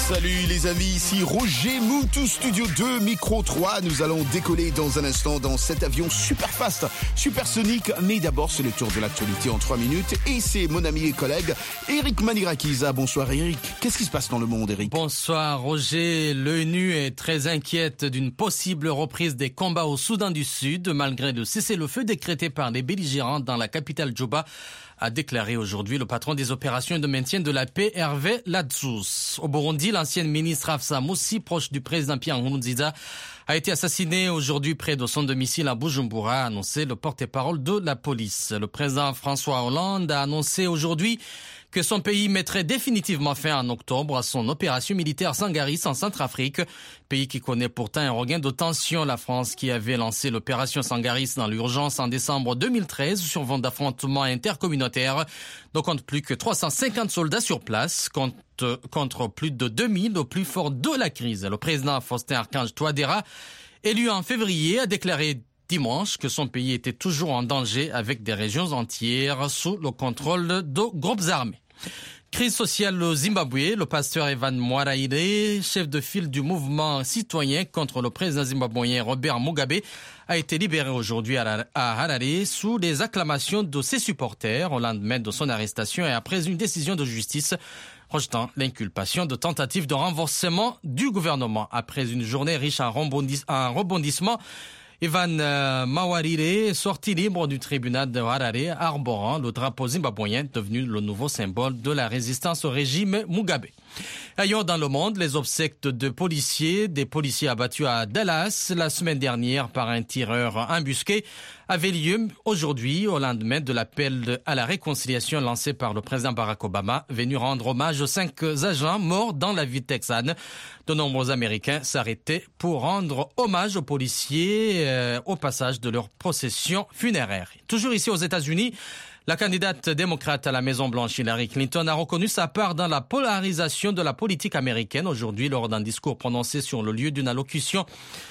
Salut les amis, ici Roger Moutou, Studio 2, Micro 3. Nous allons décoller dans un instant dans cet avion super fast, supersonique. Mais d'abord, c'est le tour de l'actualité en 3 minutes. Et c'est mon ami et collègue Eric Manirakiza. Bonsoir Eric. Qu'est-ce qui se passe dans le monde, Eric? Bonsoir Roger. L'ONU est très inquiète d'une possible reprise des combats au Soudan du Sud, malgré le cessez-le-feu décrété par les belligérants dans la capitale Djouba, a déclaré aujourd'hui le patron des opérations de maintien de la paix, Hervé Ladsous. Au Burundi, l'ancienne ministre Afsa Moussi, proche du président Pierre Nkurunziza, a été assassinée aujourd'hui près de son domicile à Bujumbura, a annoncé le porte-parole de la police. Le président François Hollande a annoncé aujourd'hui que son pays mettrait définitivement fin en octobre à son opération militaire Sangaris en Centrafrique, pays qui connaît pourtant un regain de tension. La France, qui avait lancé l'opération Sangaris dans l'urgence en décembre 2013 sur fond d'affrontements intercommunautaires, ne compte plus que 350 soldats sur place contre plus de 2000 au plus fort de la crise. Le président Faustin Archange Touadéra, élu en février, a déclaré dimanche que son pays était toujours en danger avec des régions entières sous le contrôle de groupes armés. Crise sociale au Zimbabwe, le pasteur Evan Mwaraire, chef de file du mouvement citoyen contre le président zimbabwéen Robert Mugabe, a été libéré aujourd'hui à Harare sous les acclamations de ses supporters au lendemain de son arrestation et après une décision de justice rejetant l'inculpation de tentative de renversement du gouvernement. Après une journée riche en rebondissements, Evan Mwaraire est sorti libre du tribunal de Harare, arborant le drapeau zimbabwéen devenu le nouveau symbole de la résistance au régime Mugabe. Ailleurs dans le monde, les obsèques de des policiers abattus à Dallas la semaine dernière par un tireur embusqué, avaient lieu aujourd'hui au lendemain de l'appel à la réconciliation lancé par le président Barack Obama, venu rendre hommage aux 5 agents morts dans la ville texane. De nombreux Américains s'arrêtaient pour rendre hommage aux policiers au passage de leur procession funéraire. Toujours ici aux États-Unis, la candidate démocrate à la Maison-Blanche, Hillary Clinton, a reconnu sa part dans la polarisation de la politique américaine aujourd'hui lors d'un discours prononcé sur le lieu d'une allocution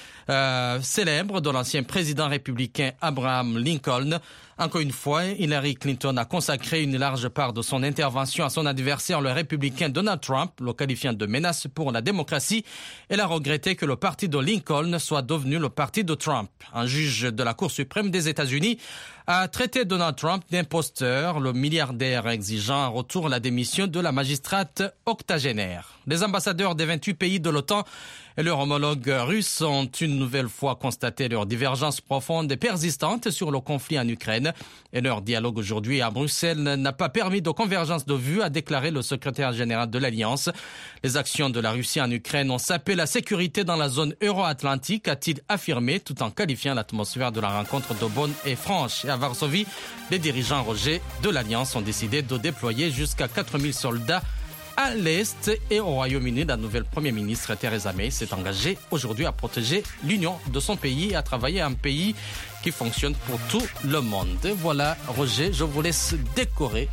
célèbre de l'ancien président républicain Abraham Lincoln. Encore une fois, Hillary Clinton a consacré une large part de son intervention à son adversaire, le républicain Donald Trump, le qualifiant de menace pour la démocratie. Elle a regretté que le parti de Lincoln soit devenu le parti de Trump. Un juge de la Cour suprême des États-Unis a traité Donald Trump d'imposteur, le milliardaire exigeant en retour la démission de la magistrate octogénaire. Les ambassadeurs des 28 pays de l'OTAN et leurs homologues russes ont une nouvelle fois constaté leur divergence profonde et persistante sur le conflit en Ukraine. Et leur dialogue aujourd'hui à Bruxelles n'a pas permis de convergence de vues, a déclaré le secrétaire général de l'Alliance. Les actions de la Russie en Ukraine ont sapé la sécurité dans la zone euro-atlantique, a-t-il affirmé, tout en qualifiant l'atmosphère de la rencontre de bonne et franche. Et à Varsovie, les dirigeants Roger de l'Alliance ont décidé de déployer jusqu'à 4000 soldats à l'Est. Et au Royaume-Uni, la nouvelle Première ministre Theresa May s'est engagée aujourd'hui à protéger l'union de son pays et à travailler un pays qui fonctionne pour tout le monde. Voilà, Roger, je vous laisse décoller.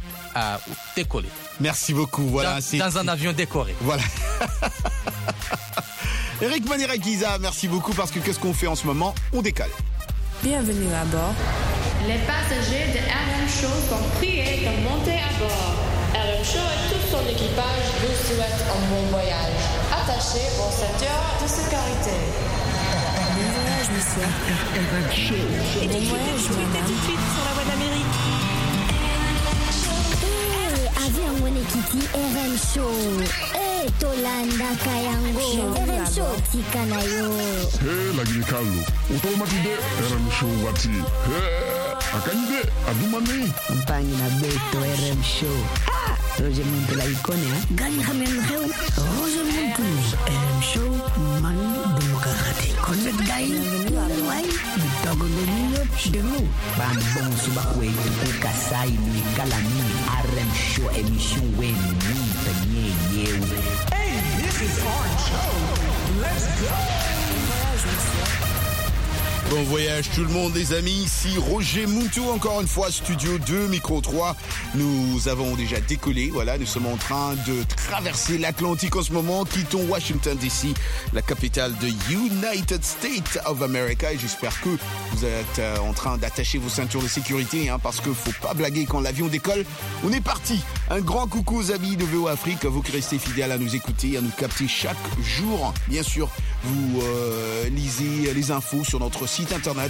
Merci beaucoup. Voilà, dans un avion décoré. Voilà. Eric Manirakiza, merci beaucoup parce que qu'est-ce qu'on fait en ce moment? On décale. Bienvenue à bord. Les passagers de RM Show sont priés de monter à bord. RM Show et tout son équipage vous souhaitent un bon voyage. Attachez vos ceintures de sécurité. Bon voyage, monsieur. RM Show. Et bon voyage, madame. Tout de suite sur la voie d'Amérique. Avion Monekiti RM Show. Tolanda Kayango. RM Show Tikanayo. Lagini Kalu. Utomatide RM Show wati. Akanyide adumani. Mpangi na beto RM Show. Roger Muntu la ikone Gani hamen heu. Roger Muntu RM Show man demokrati. Konnet gay. Wai. Dogo lelilo demu. Ban bon subakwe tu kasai ni kalani RM Show émission wen ni tanye yeu. Hey, this is RM Show. Let's go. Bon voyage, monsieur. Bon voyage tout le monde les amis, ici Roger Moutou, encore une fois, Studio 2, Micro 3. Nous avons déjà décollé, voilà, nous sommes en train de traverser l'Atlantique en ce moment, quittons Washington DC, la capitale de United States of America, et j'espère que vous êtes en train d'attacher vos ceintures de sécurité, parce que faut pas blaguer quand l'avion décolle. On est parti. Un grand coucou aux amis de VOA Afrique, vous qui restez fidèles à nous écouter, à nous capter chaque jour. Bien sûr, vous lisez les infos sur notre site internet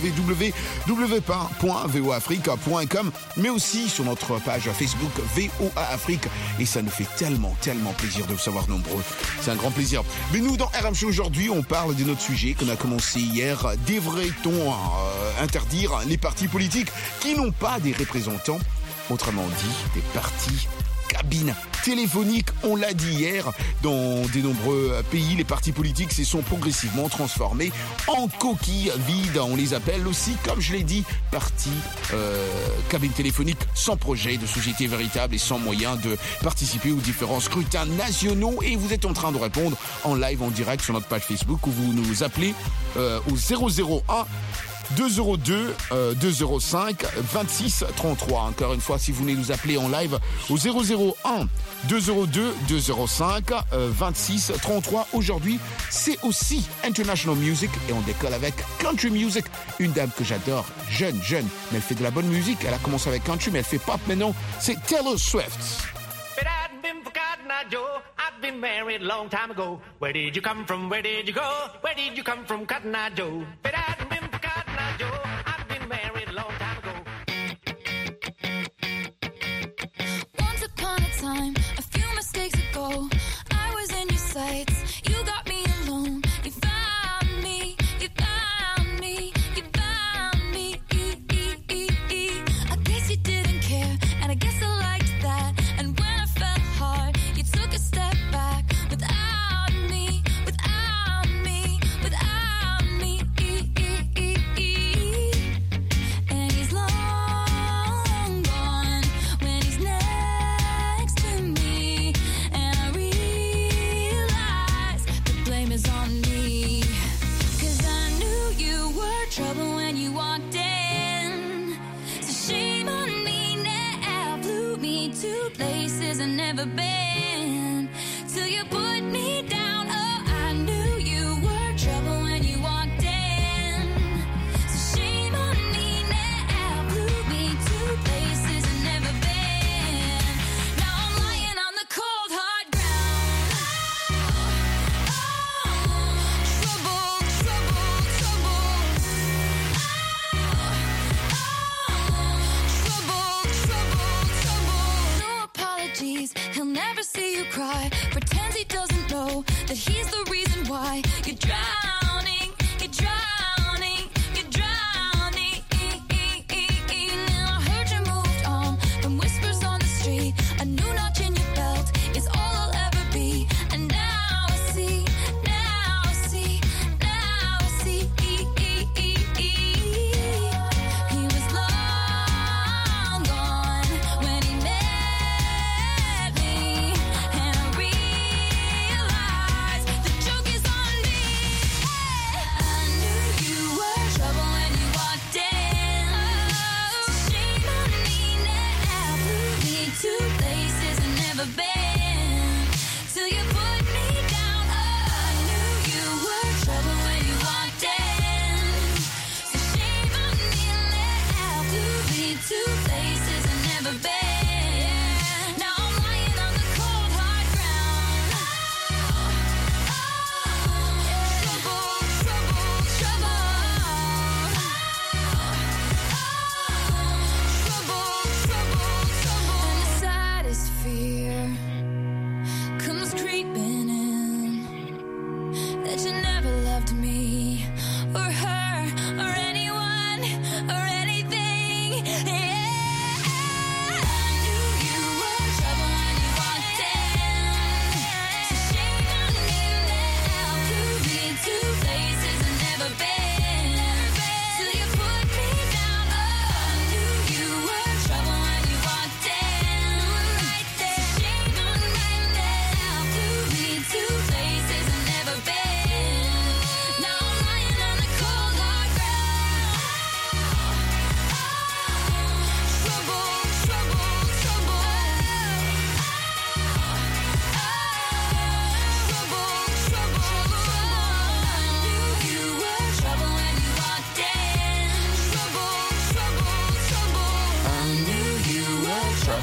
www.voafrique.com, mais aussi sur notre page Facebook VOA Afrique, et ça nous fait tellement plaisir de vous savoir nombreux. C'est un grand plaisir. Mais nous, dans RM Show aujourd'hui, on parle de notre sujet qu'on a commencé hier. Devrait-on interdire les partis politiques qui n'ont pas des représentants, autrement dit des partis cabines téléphoniques? On l'a dit hier, dans de nombreux pays, les partis politiques se sont progressivement transformés en coquilles vides. On les appelle aussi, comme je l'ai dit, partis cabines téléphoniques sans projet de société véritable et sans moyen de participer aux différents scrutins nationaux. Et vous êtes en train de répondre en live, en direct sur notre page Facebook, où vous nous appelez au 001 202 205 26 33. Encore une fois, si vous voulez nous appeler en live au 001 202 205 26 33. Aujourd'hui, c'est aussi International Music et on décolle avec Country Music. Une dame que j'adore, jeune, mais elle fait de la bonne musique. Elle a commencé avec country, mais elle fait pop maintenant. C'est Taylor Swift. I've been married a long time ago. Where did you come from? Where did you go? Where did you come from, Cotton Eye Joe? But I've been for Cotton Eye Joe. I've been married a long time ago. Once upon a time, a few mistakes ago, I was in your sights. You got me alone. You found me. You found me. You found me. I guess you didn't care, and I guess I liked that. And when I fell hard, you took a step back without me, without me, without me. And he's long gone when he's next to me, and I realize the blame is on me. 'Cause I knew you were trouble when you walked in, so shame on me now. Flew me to places I've never been, till you put me down. Oh, I knew you were trouble when you walked in, so shame on me now. Flew me to places I've never been. Now I'm lying on the cold hard ground. Trouble, trouble, trouble. Trouble, trouble. No apologies, he'll never see you cry. Pretends he doesn't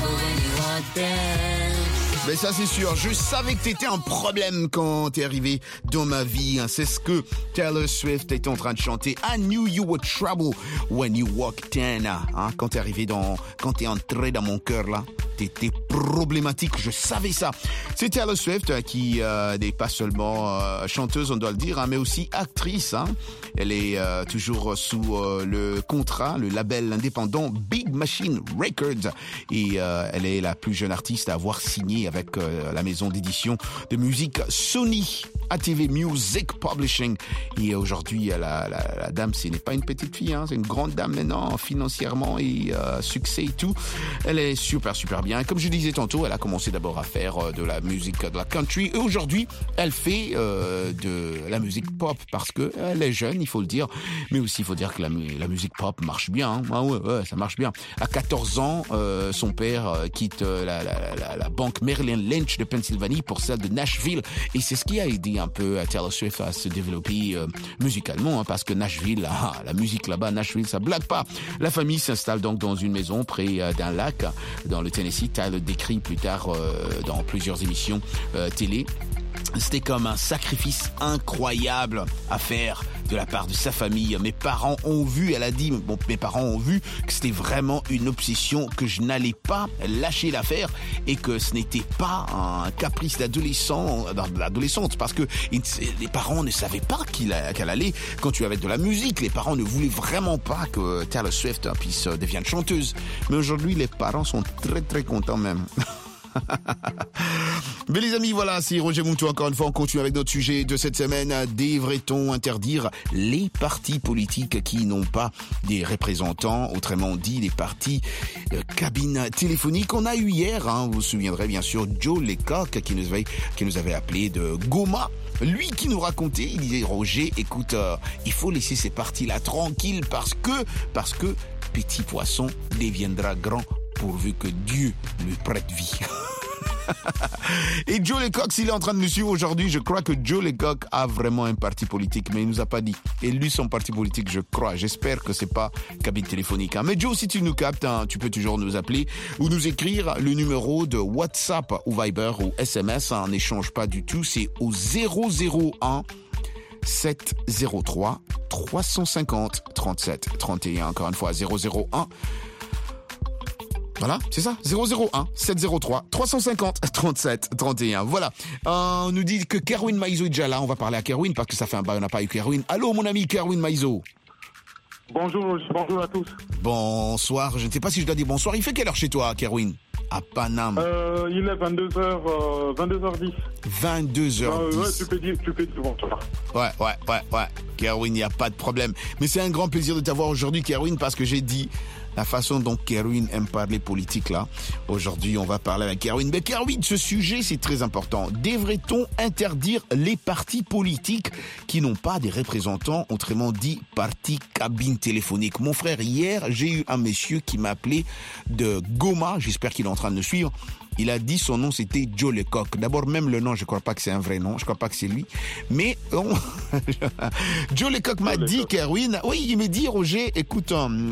when you want dance. Mais ça c'est sûr, je savais que t'étais un problème quand t'es arrivé dans ma vie. Hein. C'est ce que Taylor Swift était en train de chanter. I knew you were trouble when you walked in. Hein. Quand t'es entré dans mon cœur là, t'étais problématique, je savais ça. C'est Taylor Swift qui n'est pas seulement chanteuse, on doit le dire, hein, mais aussi actrice. Hein. Elle est toujours sous le contrat, le label indépendant Big Machine Records. Et elle est la plus jeune artiste à avoir signé avec la maison d'édition de musique Sony ATV Music Publishing. Et aujourd'hui, la dame, ce n'est pas une petite fille, hein, c'est une grande dame maintenant, financièrement et succès et tout. Elle est super bien. Comme je disais tantôt, elle a commencé d'abord à faire de la musique, de la country. Et aujourd'hui, elle fait de la musique pop parce que elle est jeune, il faut le dire. Mais aussi, il faut dire que la musique pop marche bien. Hein. Ah ouais, ça marche bien. À 14 ans, son père quitte la banque Merrill Lynch de Pennsylvanie pour celle de Nashville. Et c'est ce qui a aidé un peu à Taylor Swift à se développer musicalement, hein, parce que Nashville, la musique là-bas, Nashville, ça blague pas. La famille s'installe donc dans une maison près d'un lac dans le Tennessee. Taylor décrit plus tard dans plusieurs émissions télé. C'était comme un sacrifice incroyable à faire de la part de sa famille. Mes parents ont vu, elle a dit, mes parents ont vu que c'était vraiment une obsession, que je n'allais pas lâcher l'affaire et que ce n'était pas un caprice d'adolescente parce que les parents ne savaient pas qu'elle allait continuer avec de la musique. Les parents ne voulaient vraiment pas que Taylor Swift puisse devenir chanteuse. Mais aujourd'hui, les parents sont très contents même. Mais les amis, voilà, c'est Roger Moutou encore une fois. On continue avec notre sujet de cette semaine. Devrait-on interdire les partis politiques qui n'ont pas des représentants, autrement dit les partis cabines téléphoniques? On a eu hier, hein, vous vous souviendrez bien sûr, Joe Laycock qui nous avait appelé de Goma. Lui qui nous racontait, il disait Roger, écoute, il faut laisser ces partis-là tranquilles parce que petit poisson deviendra grand pourvu que Dieu lui prête vie. Et Joe Laycock, s'il est en train de nous suivre aujourd'hui, je crois que Joe Laycock a vraiment un parti politique, mais il nous a pas dit. Et lui, son parti politique, je crois, j'espère que c'est pas cabine téléphonique. Hein. Mais Joe, si tu nous captes, hein, tu peux toujours nous appeler ou nous écrire le numéro de WhatsApp ou Viber ou SMS. Hein, n'échange pas du tout, c'est au 001 703 350 37 31. Encore une fois, 001. Voilà, c'est ça, 001 703 350 37 31. Voilà, on nous dit que Kerwin Maizo est déjà là. On va parler à Kerwin parce que ça fait un bail, on n'a pas eu Kerwin. Allô mon ami Kerwin Maizo. Bonjour à tous. Bonsoir, je ne sais pas si je dois dire bonsoir. Il fait quelle heure chez toi, Kerwin? À Paname. Il est 22h10. 22h10. Ouais, tu peux dire bonsoir. Ouais. Kerwin, il n'y a pas de problème. Mais c'est un grand plaisir de t'avoir aujourd'hui, Kerwin, parce que j'ai dit la façon dont Kerwin aime parler politique là. Aujourd'hui, on va parler avec Kerwin. Mais Kerwin, ce sujet, c'est très important. Devrait-on interdire les partis politiques qui n'ont pas des représentants, autrement dit, partis cabine téléphonique? Mon frère, hier, j'ai eu un monsieur qui m'a appelé de Goma. J'espère qu'il est en train de nous suivre. Il a dit son nom, c'était Joe Laycock. D'abord, même le nom, je ne crois pas que c'est un vrai nom. Je ne crois pas que c'est lui. Mais Joe Laycock m'a dit, Kerwin, oui, il m'a dit, Roger, écoute,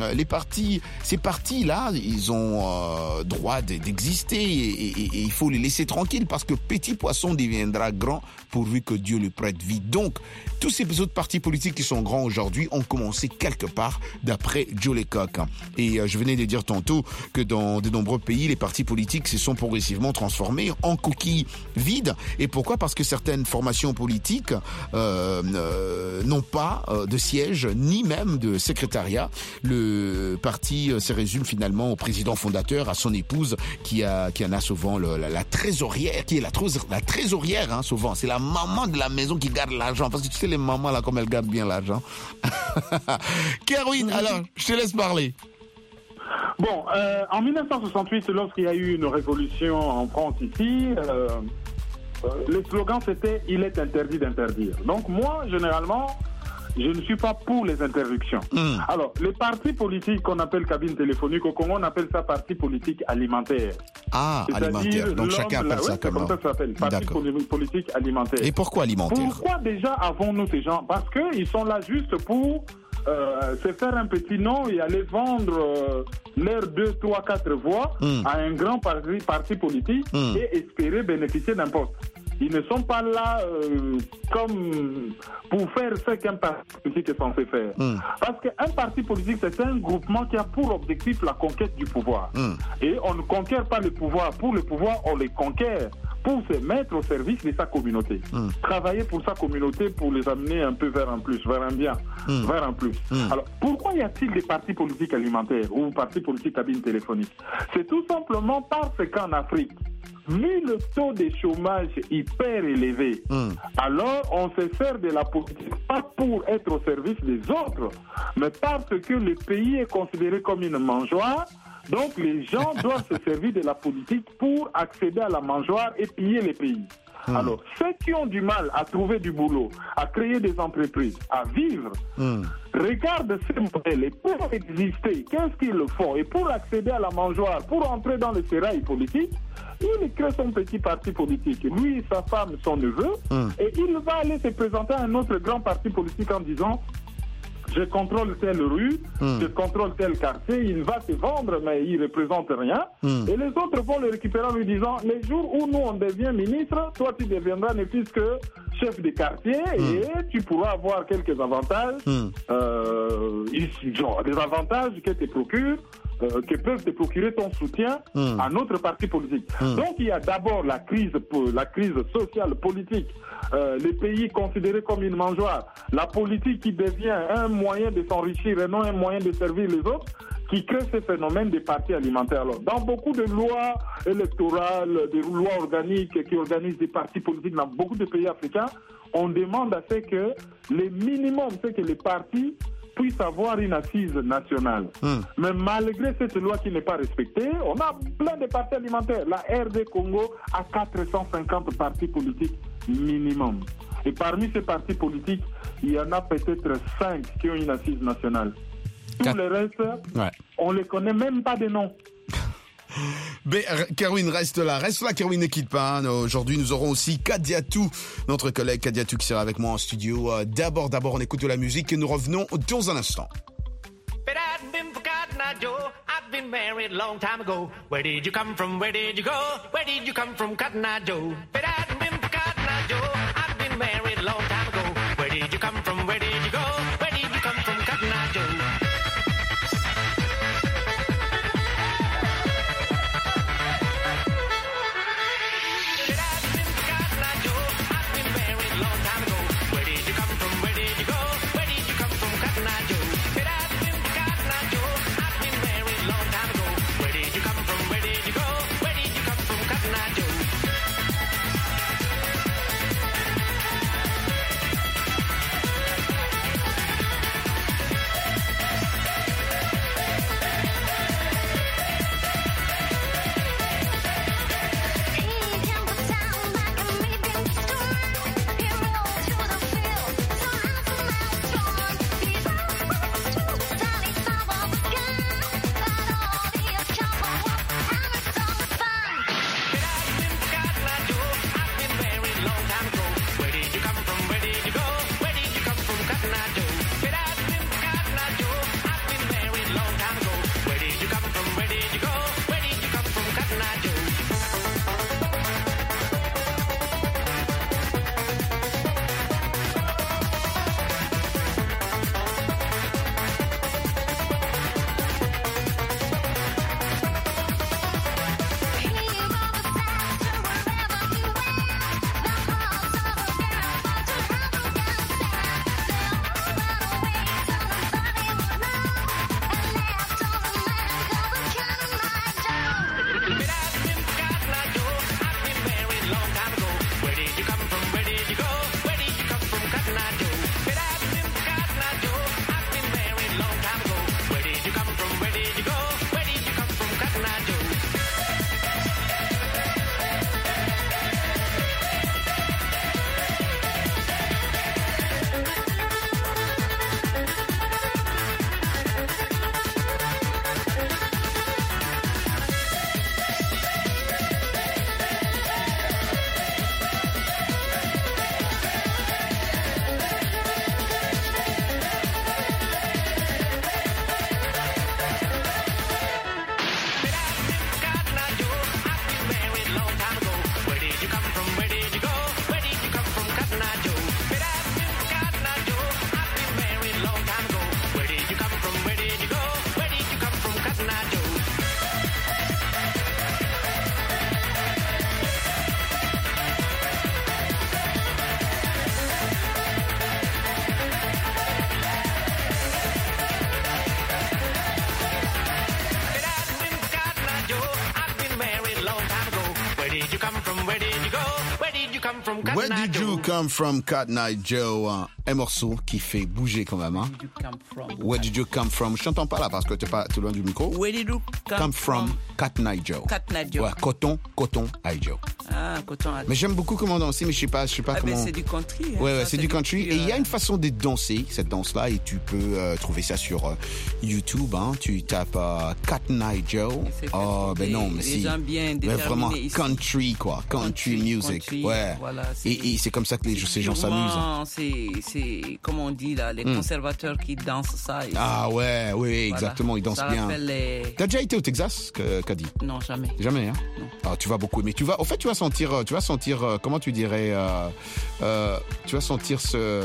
ces partis-là, ils ont droit d'exister et il faut les laisser tranquilles parce que petit poisson deviendra grand pourvu que Dieu lui prête vie. Donc, tous ces autres partis politiques qui sont grands aujourd'hui ont commencé quelque part d'après Joe Laycock. Et je venais de dire tantôt que dans de nombreux pays, les partis politiques se sont progressivement transformés en coquilles vides. Et pourquoi? Parce que certaines formations politiques n'ont pas de siège ni même de secrétariat. Le parti se résume finalement au président fondateur, à son épouse qui en a souvent la trésorière, qui est la trésorière, hein, souvent. C'est la maman de la maison qui garde l'argent. Parce que tu sais, les mamans, là, comme elles gardent bien l'argent. Kerwin, alors, je te laisse parler. Bon, en 1968, lorsqu'il y a eu une révolution en France ici, le slogan c'était « Il est interdit d'interdire ». Donc moi, généralement, je ne suis pas pour les interdictions. Alors, les partis politiques qu'on appelle cabine téléphonique, au Congo, on appelle ça parti politique alimentaire. Ah, alimentaire. Donc chacun appelle ça comme... C'est comme ça que ça s'appelle, parti politique alimentaire. Et pourquoi alimentaire? Pourquoi déjà avons-nous ces gens? Parce qu'ils sont là juste pour se faire un petit nom et aller vendre leurs 2, 3, 4 voix à un grand parti politique et espérer bénéficier d'un poste. Ils ne sont pas là comme pour faire ce qu'un parti politique est censé faire. Parce qu'un parti politique, c'est un groupement qui a pour objectif la conquête du pouvoir. Et on ne conquiert pas le pouvoir pour le pouvoir, on les conquiert pour se mettre au service de sa communauté. Travailler pour sa communauté pour les amener un peu vers un plus, vers un bien, vers un plus. Alors, pourquoi y a-t-il des partis politiques alimentaires ou partis politiques cabines téléphoniques? C'est tout simplement parce qu'en Afrique, vu le taux de chômage hyper élevé, alors on se sert de la politique pas pour être au service des autres, mais parce que le pays est considéré comme une mangeoire. Donc les gens doivent se servir de la politique pour accéder à la mangeoire et piller les pays. Alors, ceux qui ont du mal à trouver du boulot, à créer des entreprises, à vivre, regardent ces modèles et pour exister, qu'est-ce qu'ils font? Et pour accéder à la mangeoire, pour entrer dans le sérail politique, il crée son petit parti politique. Lui, sa femme, son neveu, et il va aller se présenter à un autre grand parti politique en disant: je contrôle telle rue, je contrôle tel quartier, il va se vendre, mais il ne représente rien. Et les autres vont le récupérer en lui disant: les jours où nous on devient ministre, toi tu deviendras ne plus que chef de quartier et tu pourras avoir quelques avantages, genre des avantages que te procure. Que peuvent te procurer ton soutien à notre parti politique. Donc il y a d'abord la crise sociale, politique, les pays considérés comme une mangeoire, la politique qui devient un moyen de s'enrichir et non un moyen de servir les autres, qui crée ce phénomène des partis alimentaires. Alors, dans beaucoup de lois électorales, des lois organiques qui organisent des partis politiques dans beaucoup de pays africains, on demande à ce que le minimum, c'est que les partis puisse avoir une assise nationale. Mais malgré cette loi qui n'est pas respectée, on a plein de partis alimentaires. La RD Congo a 450 partis politiques minimum. Et parmi ces partis politiques, il y en a peut-être 5 qui ont une assise nationale. Tous les restes, on ne les connaît même pas de nom. Mais Kerwin, reste là, Kerwin, ne quitte pas. Hein. Aujourd'hui, nous aurons aussi Kadiatou, notre collègue Kadiatou qui sera avec moi en studio. D'abord, on écoute de la musique et nous revenons dans un instant. I've been married long time ago. Where did you come from? Where did you go? Where did you come from, Cotton Eye Joe? But I hadn't been for Cotton Eye Joe. I've been married long time ago. Where did you come from? Where did you go? Where did you come from, Cotton Eye Joe? from Cotton Where Eye did Joe? you come from, Cotton Eye Joe? Un morceau qui fait bouger quand même. Hein? Where did you come from? Je t'entends pas là parce que t'es pas loin du micro. Where did you Come from Cotton Eye Joe. Cotton Eye Joe. Ouais, Coton Eye Joe. Ah, Coton Eye Joe. Mais j'aime beaucoup comment danser, mais je sais pas comment. C'est du country. Ouais, ça, c'est du country. Et il y a une façon de danser, cette danse-là, et tu peux trouver ça sur YouTube. Hein. Tu tapes Cotton Eye Joe. Oh, ben non, mais si. Mais vraiment country, quoi. Country music. Country, ouais. Voilà, et c'est comme ça que ces gens s'amusent. C'est, comme on dit là, les conservateurs qui dansent ça. Ah ouais, oui, voilà. exactement, ils dansent ça bien. T'as déjà été au Texas, Kadi? Non, jamais. Jamais, hein? Non. Ah, tu vas beaucoup aimer. En fait, tu vas sentir, comment tu dirais, tu vas sentir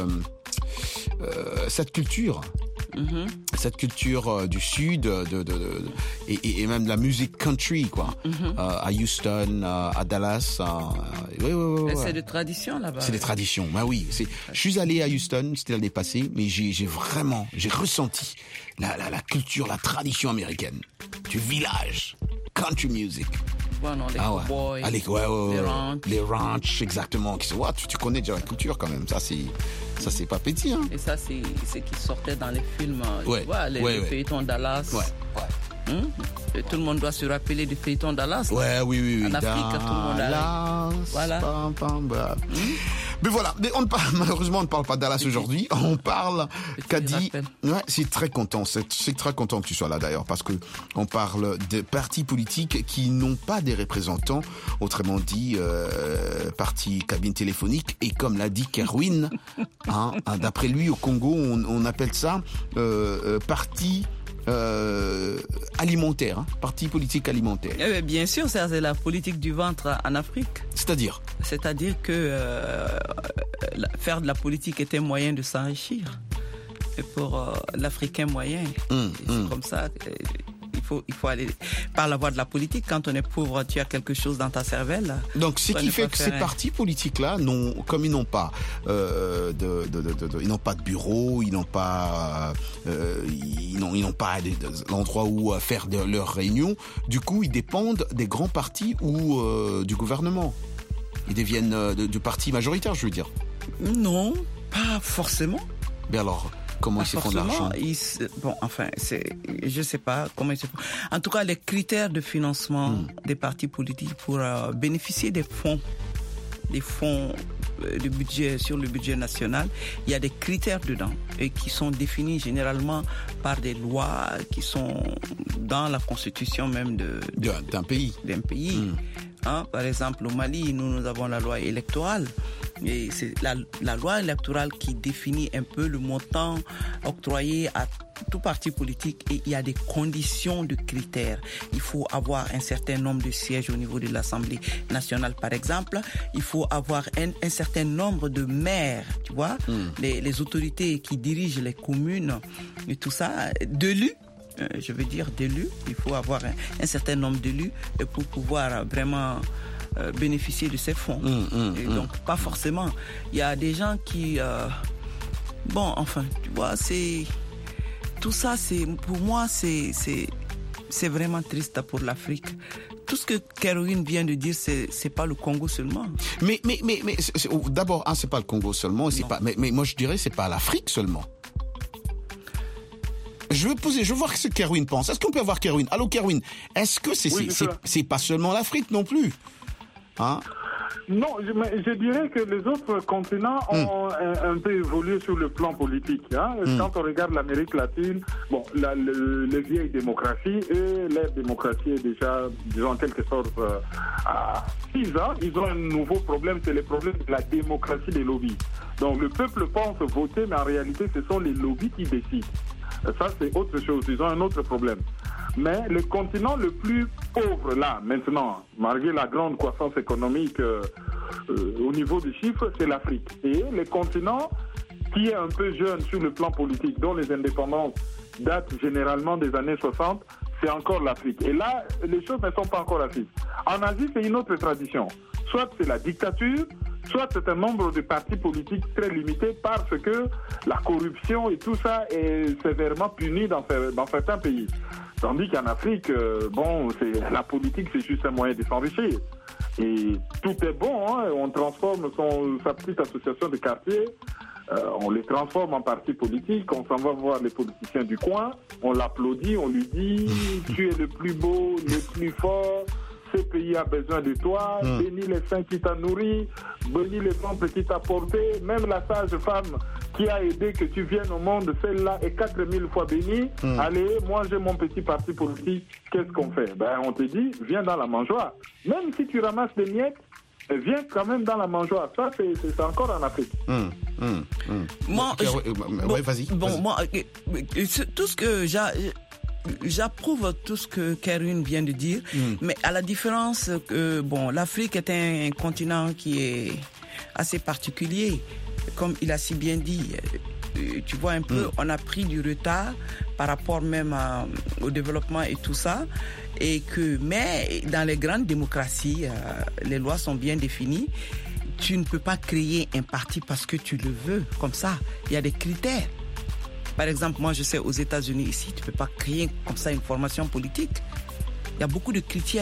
cette culture. Mm-hmm. Cette culture du sud et même de la musique country, quoi. Mm-hmm. À Houston, à Dallas. Ouais. C'est des traditions là-bas. C'est des traditions, bah oui. Je suis allé à Houston, c'était l'année passée, mais j'ai ressenti la culture, la tradition américaine du village, country music. Bon, les cowboys, les ranchs, exactement. Tu connais déjà la culture quand même. Ça c'est pas petit, hein. Et ça c'est ce qui sortait dans les films. Ouais. Tu vois, les feuilletons Dallas. Ouais. Et tout le monde doit se rappeler du feuilleton Dallas. Ouais, oui. En Afrique, tout le monde a. Voilà. Mais voilà, malheureusement, on ne parle pas de Dallas aujourd'hui. On parle, Kadi. Ouais, c'est très content que tu sois là d'ailleurs, parce que on parle de partis politiques qui n'ont pas des représentants, autrement dit, partis cabine téléphonique. Et comme l'a dit Kerwin, hein, d'après lui, au Congo, on appelle ça parti alimentaire, hein, parti politique alimentaire. Bien sûr, c'est la politique du ventre en Afrique. C'est-à-dire que faire de la politique est un moyen de s'enrichir. Et pour l'Africain moyen, c'est comme ça. Il faut aller par la voie de la politique. Quand on est pauvre, tu as quelque chose dans ta cervelle. Donc, ce qui fait que ces partis politiques-là, comme ils n'ont pas ils n'ont pas de bureau, ils n'ont pas l'endroit où faire leurs réunions. Du coup, ils dépendent des grands partis ou du gouvernement. Ils deviennent du parti majoritaire, je veux dire. Non, pas forcément. Mais alors, comment ils se font de l'argent? Je sais pas comment ils se font. En tout cas, les critères de financement des partis politiques pour bénéficier des fonds de budget sur le budget national, il y a des critères dedans et qui sont définis généralement par des lois qui sont dans la constitution même d'un pays. Hein, par exemple, au Mali, nous avons la loi électorale. Et c'est la loi électorale qui définit un peu le montant octroyé à tout parti politique, et il y a des conditions de critères. Il faut avoir un certain nombre de sièges au niveau de l'Assemblée nationale, par exemple. Il faut avoir un certain nombre de maires, tu vois, les autorités qui dirigent les communes et tout ça, d'élus. Je veux dire d'élus. Il faut avoir un certain nombre d'élus pour pouvoir vraiment bénéficier de ces fonds. Et donc, pas forcément. Il y a des gens qui... tu vois, tout ça, pour moi, c'est vraiment triste pour l'Afrique. Tout ce que Kerwin vient de dire, c'est pas le Congo seulement. Mais d'abord, c'est pas le Congo seulement, mais moi je dirais c'est pas l'Afrique seulement. Je veux voir ce que Kerwin pense. Est-ce qu'on peut avoir Kerwin? Allô Kerwin, est-ce que c'est pas seulement l'Afrique non plus? Hein? Non, je dirais que les autres continents ont un peu évolué sur le plan politique. Hein. Quand on regarde l'Amérique latine, les vieilles démocraties et leur démocratie est déjà, disons en quelque sorte, à 6 ans, ils ont un nouveau problème, c'est le problème de la démocratie des lobbies. Donc le peuple pense voter, mais en réalité, ce sont les lobbies qui décident. Ça, c'est autre chose. Ils ont un autre problème. Mais le continent le plus pauvre, là, maintenant, malgré la grande croissance économique au niveau des chiffres, c'est l'Afrique. Et le continent qui est un peu jeune sur le plan politique, dont les indépendances datent généralement des années 60, c'est encore l'Afrique. Et là, les choses ne sont pas encore assises. En Asie, c'est une autre tradition. Soit c'est la dictature, soit c'est un nombre de partis politiques très limité parce que la corruption et tout ça est sévèrement puni dans certains pays. Tandis qu'en Afrique, la politique, c'est juste un moyen de s'enrichir. Et tout est bon, hein. On transforme sa petite association de quartier, on les transforme en parti politique, on s'en va voir les politiciens du coin, on l'applaudit, on lui dit « Tu es le plus beau, le plus fort ». Ce pays a besoin de toi, bénis les saints qui t'ont nourri, bénis les ventres qui t'ont porté, même la sage femme qui a aidé que tu viennes au monde, celle-là est 4000 fois bénie. Allez, moi j'ai mon petit parti politique, qu'est-ce qu'on fait? On te dit, viens dans la mangeoire. Même si tu ramasses des miettes, viens quand même dans la mangeoire. Ça, c'est encore en Afrique. Moi, vas-y. Moi, tout ce que j'approuve tout ce que Karine vient de dire, mais à la différence que, l'Afrique est un continent qui est assez particulier, comme il a si bien dit. Tu vois un peu, on a pris du retard par rapport même au développement et tout ça, mais dans les grandes démocraties, les lois sont bien définies. Tu ne peux pas créer un parti parce que tu le veux, comme ça. Il y a des critères. Par exemple, moi je sais aux États-Unis ici, tu peux pas créer comme ça une formation politique. Il y a beaucoup de critères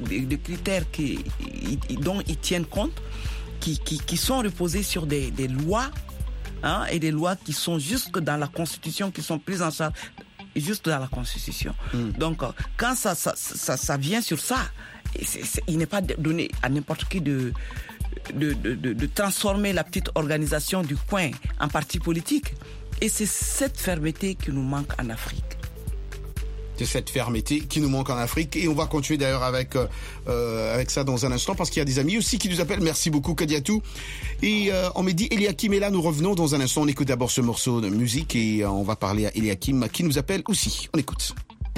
dont ils tiennent compte, qui sont reposés sur des lois, hein, et des lois qui sont juste dans la Constitution, qui sont prises en charge juste dans la Constitution. Donc, quand ça vient sur ça, il n'est pas donné à n'importe qui de transformer la petite organisation du coin en parti politique. Et c'est cette fermeté qui nous manque en Afrique. C'est cette fermeté qui nous manque en Afrique. Et on va continuer d'ailleurs avec ça dans un instant, parce qu'il y a des amis aussi qui nous appellent. Merci beaucoup, Kadiatou. Et on me dit Eliakim est là, nous revenons dans un instant. On écoute d'abord ce morceau de musique et on va parler à Eliakim qui nous appelle aussi. On écoute.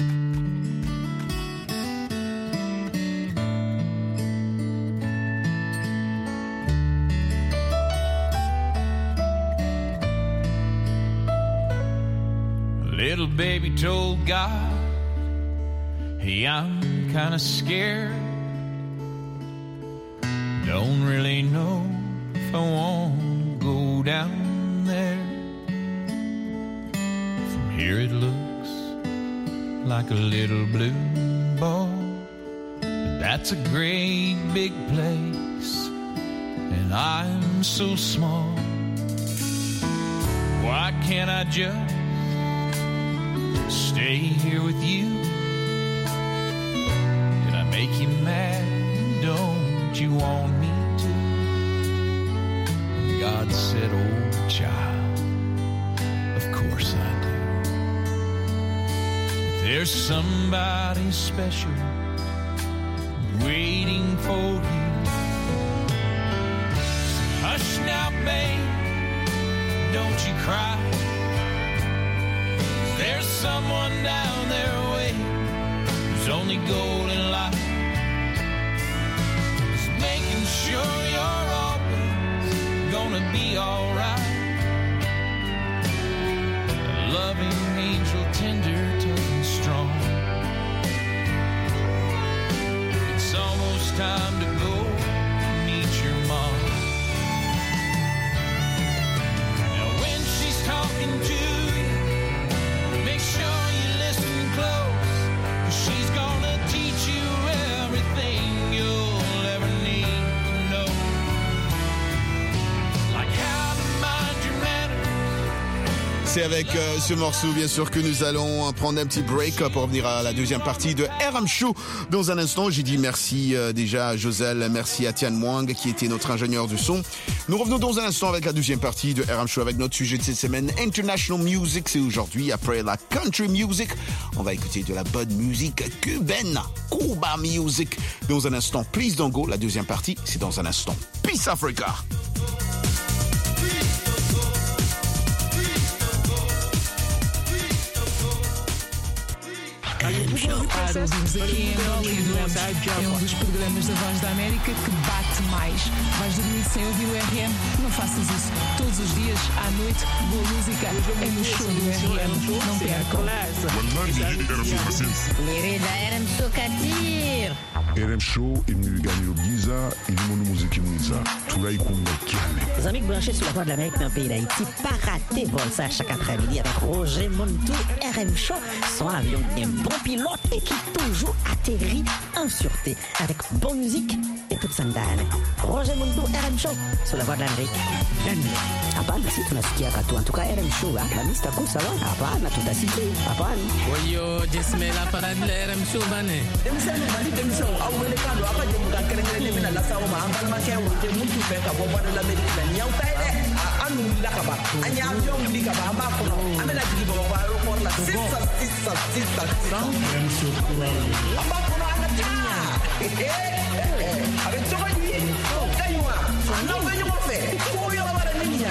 Little baby told God, hey, I'm kinda scared. Don't really know if I want to go down there. From here it looks like a little blue ball, but that's a great big place, and I'm so small. Why can't I just stay here with you? Did I make you mad? Don't you want me to? And God said, oh child, of course I do. If there's somebody special waiting for you, so hush now, babe, don't you cry. There's someone down there waiting whose only goal in life is making sure you're always gonna be alright. A loving angel, tender, tough and strong. It's almost time to go meet your mom. Now when she's talking to you, make sure you listen close, 'cause she's gonna teach you everything you'll ever need to know. Like how to mind your manners. C'est avec ce morceau, bien sûr, que nous allons prendre un petit break pour revenir à la deuxième partie de RM Show. Dans un instant, j'ai dit merci déjà à Joselle, merci à Tian Mwang qui était notre ingénieur du son. Nous revenons dans un instant avec la deuxième partie de RM Show avec notre sujet de cette semaine, International Music. C'est aujourd'hui, après la country music, on va écouter de la bonne musique cubaine, Cuba Music. Dans un instant, Please Don't Go, la deuxième partie, c'est dans un instant. Peace Africa! Ouvimos aqui em Angola e adoramos. É um dos programas da Voz da América que bate mais. Vais dormir sem ouvir o RM? Não faças isso. Todos os dias, à noite, boa música é no show do RM. Não percam. RM Show Katir. RM Show imnigani Giza ilimonu muziki mwiza tulaikumba kiane. Les amis branchés sur la Voix de l'Amérique dans le pays d'Haïti, pas rater vol ça chaque après-midi avec Roger Montou. RM Show, son avion bien bon bon pilote et qui toujours atterrit en sûreté avec bonne musique et toute sandale. Roger Mundo, RM Show, sur la voie de l'Amérique. Hapana, si tunasikia katu. En tout cas, RM Show, la liste kuu sawa. Hapana, tutasikia. Hapana. Oyo, Jesmela para de RM Show bane. Demsema mali demso au welekando akaje mukakelengele mina la sawa mahambal make wote muntu feka bo bwana la Amerika ni au taide anu la kaba anya avion ndi kaba amba kono amela tiki bo ba aeroport la sisa RM Show amba kono anatinya avec toi ni kaywa non venyo mo fe ko yo ba la niña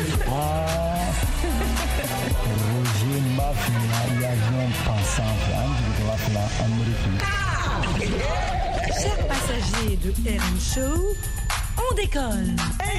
Roger Mafia, l'avion pensant en Amérique. Chers passagers de RM Show, on décolle.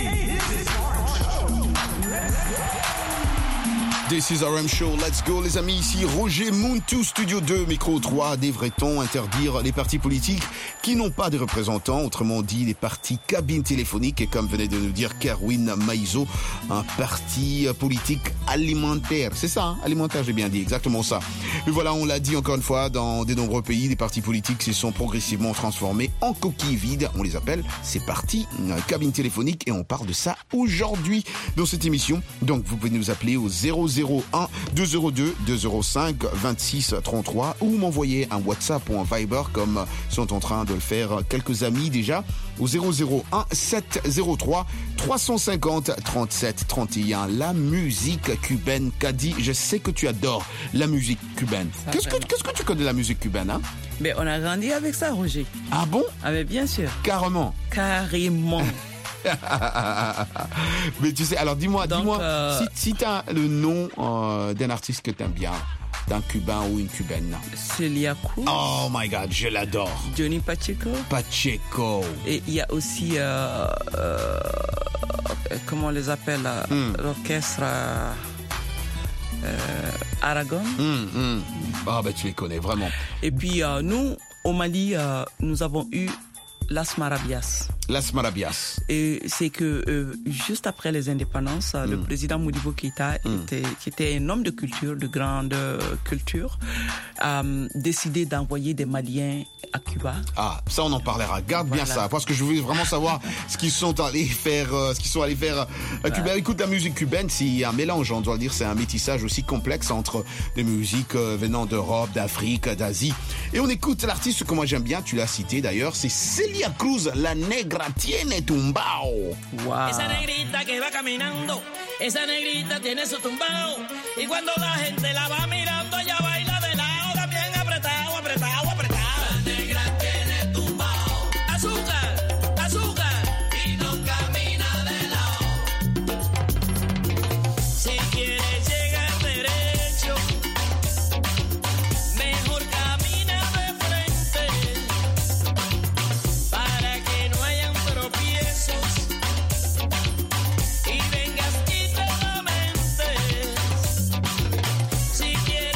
This is RM Show, let's go les amis, ici Roger Muntu, Studio 2, Micro 3. Devrait-on interdire les partis politiques qui n'ont pas de représentants, autrement dit les partis cabines téléphoniques, et comme venait de nous dire Kerwin Maïzo, un parti politique alimentaire, c'est ça, hein, alimentaire, j'ai bien dit, exactement ça. Mais voilà, on l'a dit encore une fois, dans de nombreux pays, les partis politiques se sont progressivement transformés en coquilles vides, on les appelle ces partis cabines téléphoniques, et on parle de ça aujourd'hui dans cette émission. Donc vous pouvez nous appeler au 001 202 205 26 33 ou m'envoyer un WhatsApp ou un Viber comme sont en train de le faire quelques amis déjà au 001 703 350 37 31. La musique cubaine, Kadi, je sais que tu adores la musique cubaine. Qu'est-ce que tu connais de la musique cubaine, hein? Mais on a grandi avec ça, Roger. Ah bon? Ah mais bien sûr. Carrément. Mais tu sais, alors dis-moi, si tu as le nom d'un artiste que tu aimes bien, d'un Cubain ou une Cubaine. Celia Cruz. Oh my God, je l'adore. Johnny Pacheco. Et il y a aussi, comment on les appelle, l'orchestre Aragon. Ah ben tu les connais vraiment. Et puis nous, au Mali, nous avons eu Las Maravillas. Las Maravillas. Et c'est que juste après les indépendances, le président Modibo Keïta, qui était un homme de culture, de grande culture, a décidé d'envoyer des Maliens à Cuba. Ah, ça on en parlera. Garde bien ça, parce que je voulais vraiment savoir ce qu'ils sont allés faire, à Cuba. Écoute, la musique cubaine, c'est un mélange, on doit le dire, c'est un métissage aussi complexe entre des musiques venant d'Europe, d'Afrique, d'Asie. Et on écoute l'artiste que moi j'aime bien, tu l'as cité d'ailleurs, c'est Celia Cruz, la negra tiene tumbao. Wow. Esa negrita que va caminando, esa negrita tiene su tumbao. Y cuando la gente la va mirando, ella baila de lado, también apretado, apretado, apretado. La negra tiene tumbao. Azúcar, azúcar. Y no camina de lado. Si quieres llegar derecho, mejor camina de frente. Para que no hayan tropiezos y vengas y te lamentes. Si quieres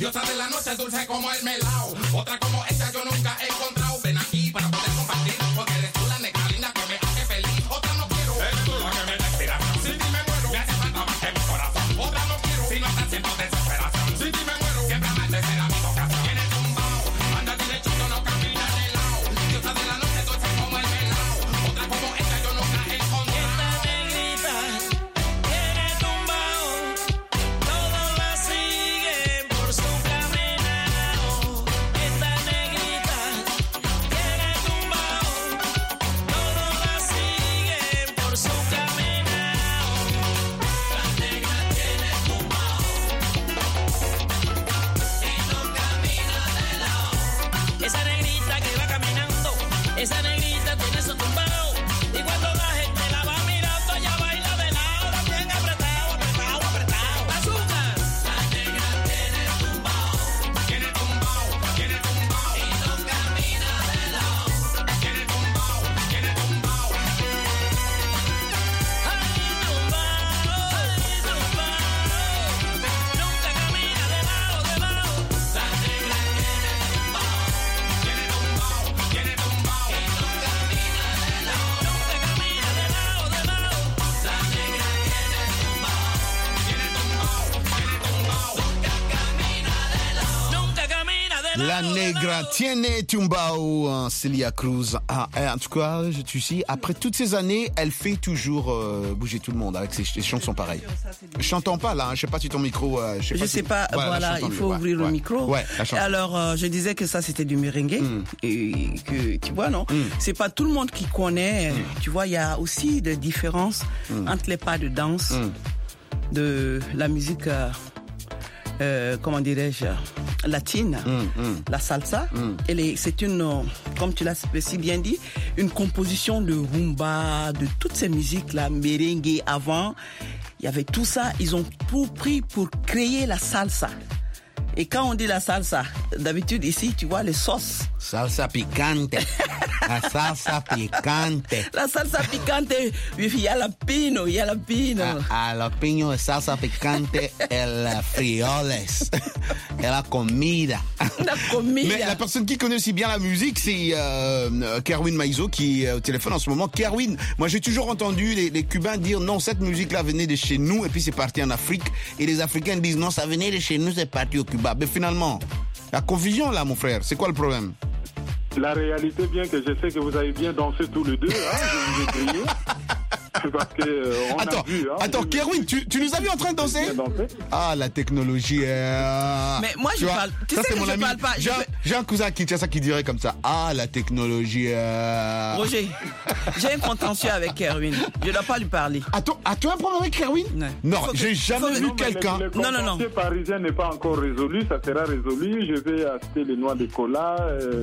Diosa de la noche, dulce como el melao. Otra como ella yo nunca he encontrado. Ven aquí para poder compartir, porque eres tú la negra linda que me hace feliz. Otra no quiero, eres tú la que me da inspiración. Sin ti me muero, me hace falta más que mi corazón. Otra no quiero, si no estás siendo desesperación. Sin ti me muero, siempre amarte será mi vocación. Tienes tumbao, anda derecho, no camina de lado. Diosa de la noche, dulce como el melao. Otra como ella yo nunca he encontrado. Esta negrita tiene tumbao, todos la siguen por su caminado. Esta negrita tiene tumbao, todos la siguen por su caminado. La negra tiene tumbao y no camina de lado. Esa negrita que va caminando, esa negrita tiene su tumbao. Y cuando la gente la va mirando, ella baila de lado, bien apretado, apretado, apretado. ¡Azúcar! La negra tiene tumbao, Tiene tumbao, tiene tumbao. y no camina de lado. Tiene tumbao, tiene tumbao. ¡Ay, tumbao! ¡Ay, tumbao! Nunca camina de lado, de lado. La negra tiene tumbao, Tiene tumbao, tiene tumbao. y no camina de lado. Nunca camina de lado, de lado. La negra tiene tumbao, Tiene tumbao, tiene tumbao. nunca camina de lado. La Negra tiene tumbao, Celia Cruz. En tout cas, tu sais, après toutes ces années, elle fait toujours bouger tout le monde avec ses chansons pareilles. Je t'entends pas là, je sais pas si ton micro. Je sais pas, voilà, il faut ouvrir le micro. Ouais, la chanson. Alors, je disais que ça c'était du merengue, et que tu vois, non, c'est pas tout le monde qui connaît. Tu vois, il y a aussi des différences entre les pas de danse de la musique, comment dirais-je, latine, la salsa. C'est une, comme tu l'as si bien dit, une composition de rumba, de toutes ces musiques là, merengue avant. Il y avait tout ça, ils ont tout pris pour créer la salsa. Et quand on dit la salsa, d'habitude ici, tu vois les sauces. Salsa picante. La salsa picante. La salsa picante, il y a la pino, il y a la pino. Los piños de salsa picante, el frioles, et la comida. La comida. Mais la personne qui connaît aussi bien la musique, c'est Kerwin Maizo qui est au téléphone en ce moment. Kerwin, moi j'ai toujours entendu les Cubains dire non, cette musique-là venait de chez nous et puis c'est parti en Afrique. Et les Africains disent non, ça venait de chez nous, c'est parti au Cuba. Mais finalement, la confusion là, mon frère, c'est quoi le problème? La réalité, bien que je sais que vous avez bien dansé tous les deux, hein, je vous ai grillé. Parce que, on attends, a vu, hein, attends, Kerwin, tu nous as vu en train de danser? Ah, la technologie. Mais moi, je parle. Tu sais que je parle pas. J'ai un cousin à Kinshasa qui dirait comme ça. Ah, la technologie. Roger, j'ai un contentieux avec Kerwin. Je ne dois pas lui parler. Attends, as-tu un problème avec Kerwin? Non, j'ai jamais vu quelqu'un. Le contentieux parisien n'est pas encore résolu, ça sera résolu. Je vais acheter les noix de cola,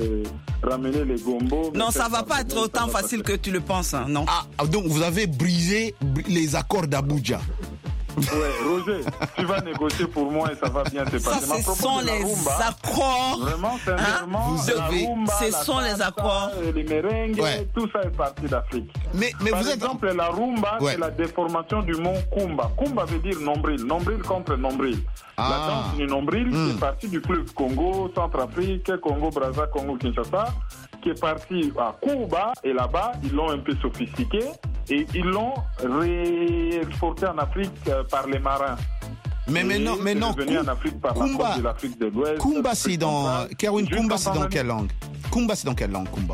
ramener les gombos. Non, ça va pas être autant facile que tu le penses, hein, non. Ah, donc vous avez brisé les accords d'Abuja. Ouais, Roger, tu vas négocier pour moi et ça va bien se passer. Ça, ce sont les accords. Vraiment, sincèrement, la rumba, ce sont les accords. Les merengues, tout ça est parti d'Afrique. Mais par vous exemple, la rumba, c'est la déformation du mot kumba. Kumba veut dire nombril. Nombril contre nombril. La danse du nombril, c'est parti du club Congo, Centrafrique, Congo-Brazza, Congo-Kinshasa, qui est parti à Cuba, et là-bas, ils l'ont un peu sophistiqué, et ils l'ont réexporté en Afrique par les marins. Mais non, venu en Afrique par la côte de l'Afrique de l'Ouest. Kumba, c'est dans... Kerwin, Kumba, c'est dans quelle langue? Kumba, c'est dans quelle langue, Kumba?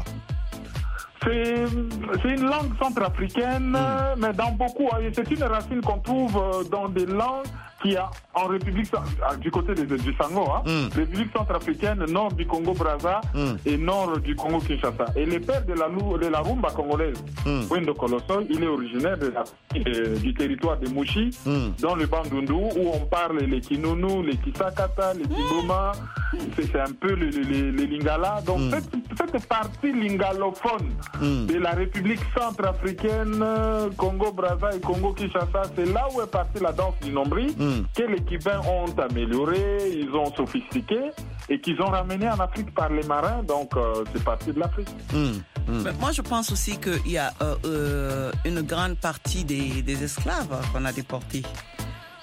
C'est une langue centrafricaine, mais dans beaucoup, c'est une racine qu'on trouve dans des langues qui a en République, du côté du Sango, République centrafricaine, nord du Congo-Brazza et nord du Congo-Kinshasa. Et le père de la rumba congolaise, Wendo Koloso, il est originaire du territoire de Mouchi, dans le Bandundu, où on parle les Kinunu, les Kisakata, les Tiboma, c'est un peu les Lingala. Donc cette partie lingalophone de la République centrafricaine, Congo-Brazza et Congo-Kinshasa, c'est là où est partie la danse du nombril, que les Cubains ont amélioré, ils ont sophistiqué et qu'ils ont ramené en Afrique par les marins, donc c'est parti de l'Afrique. Mais moi je pense aussi qu'il y a une grande partie des esclaves qu'on a déportés.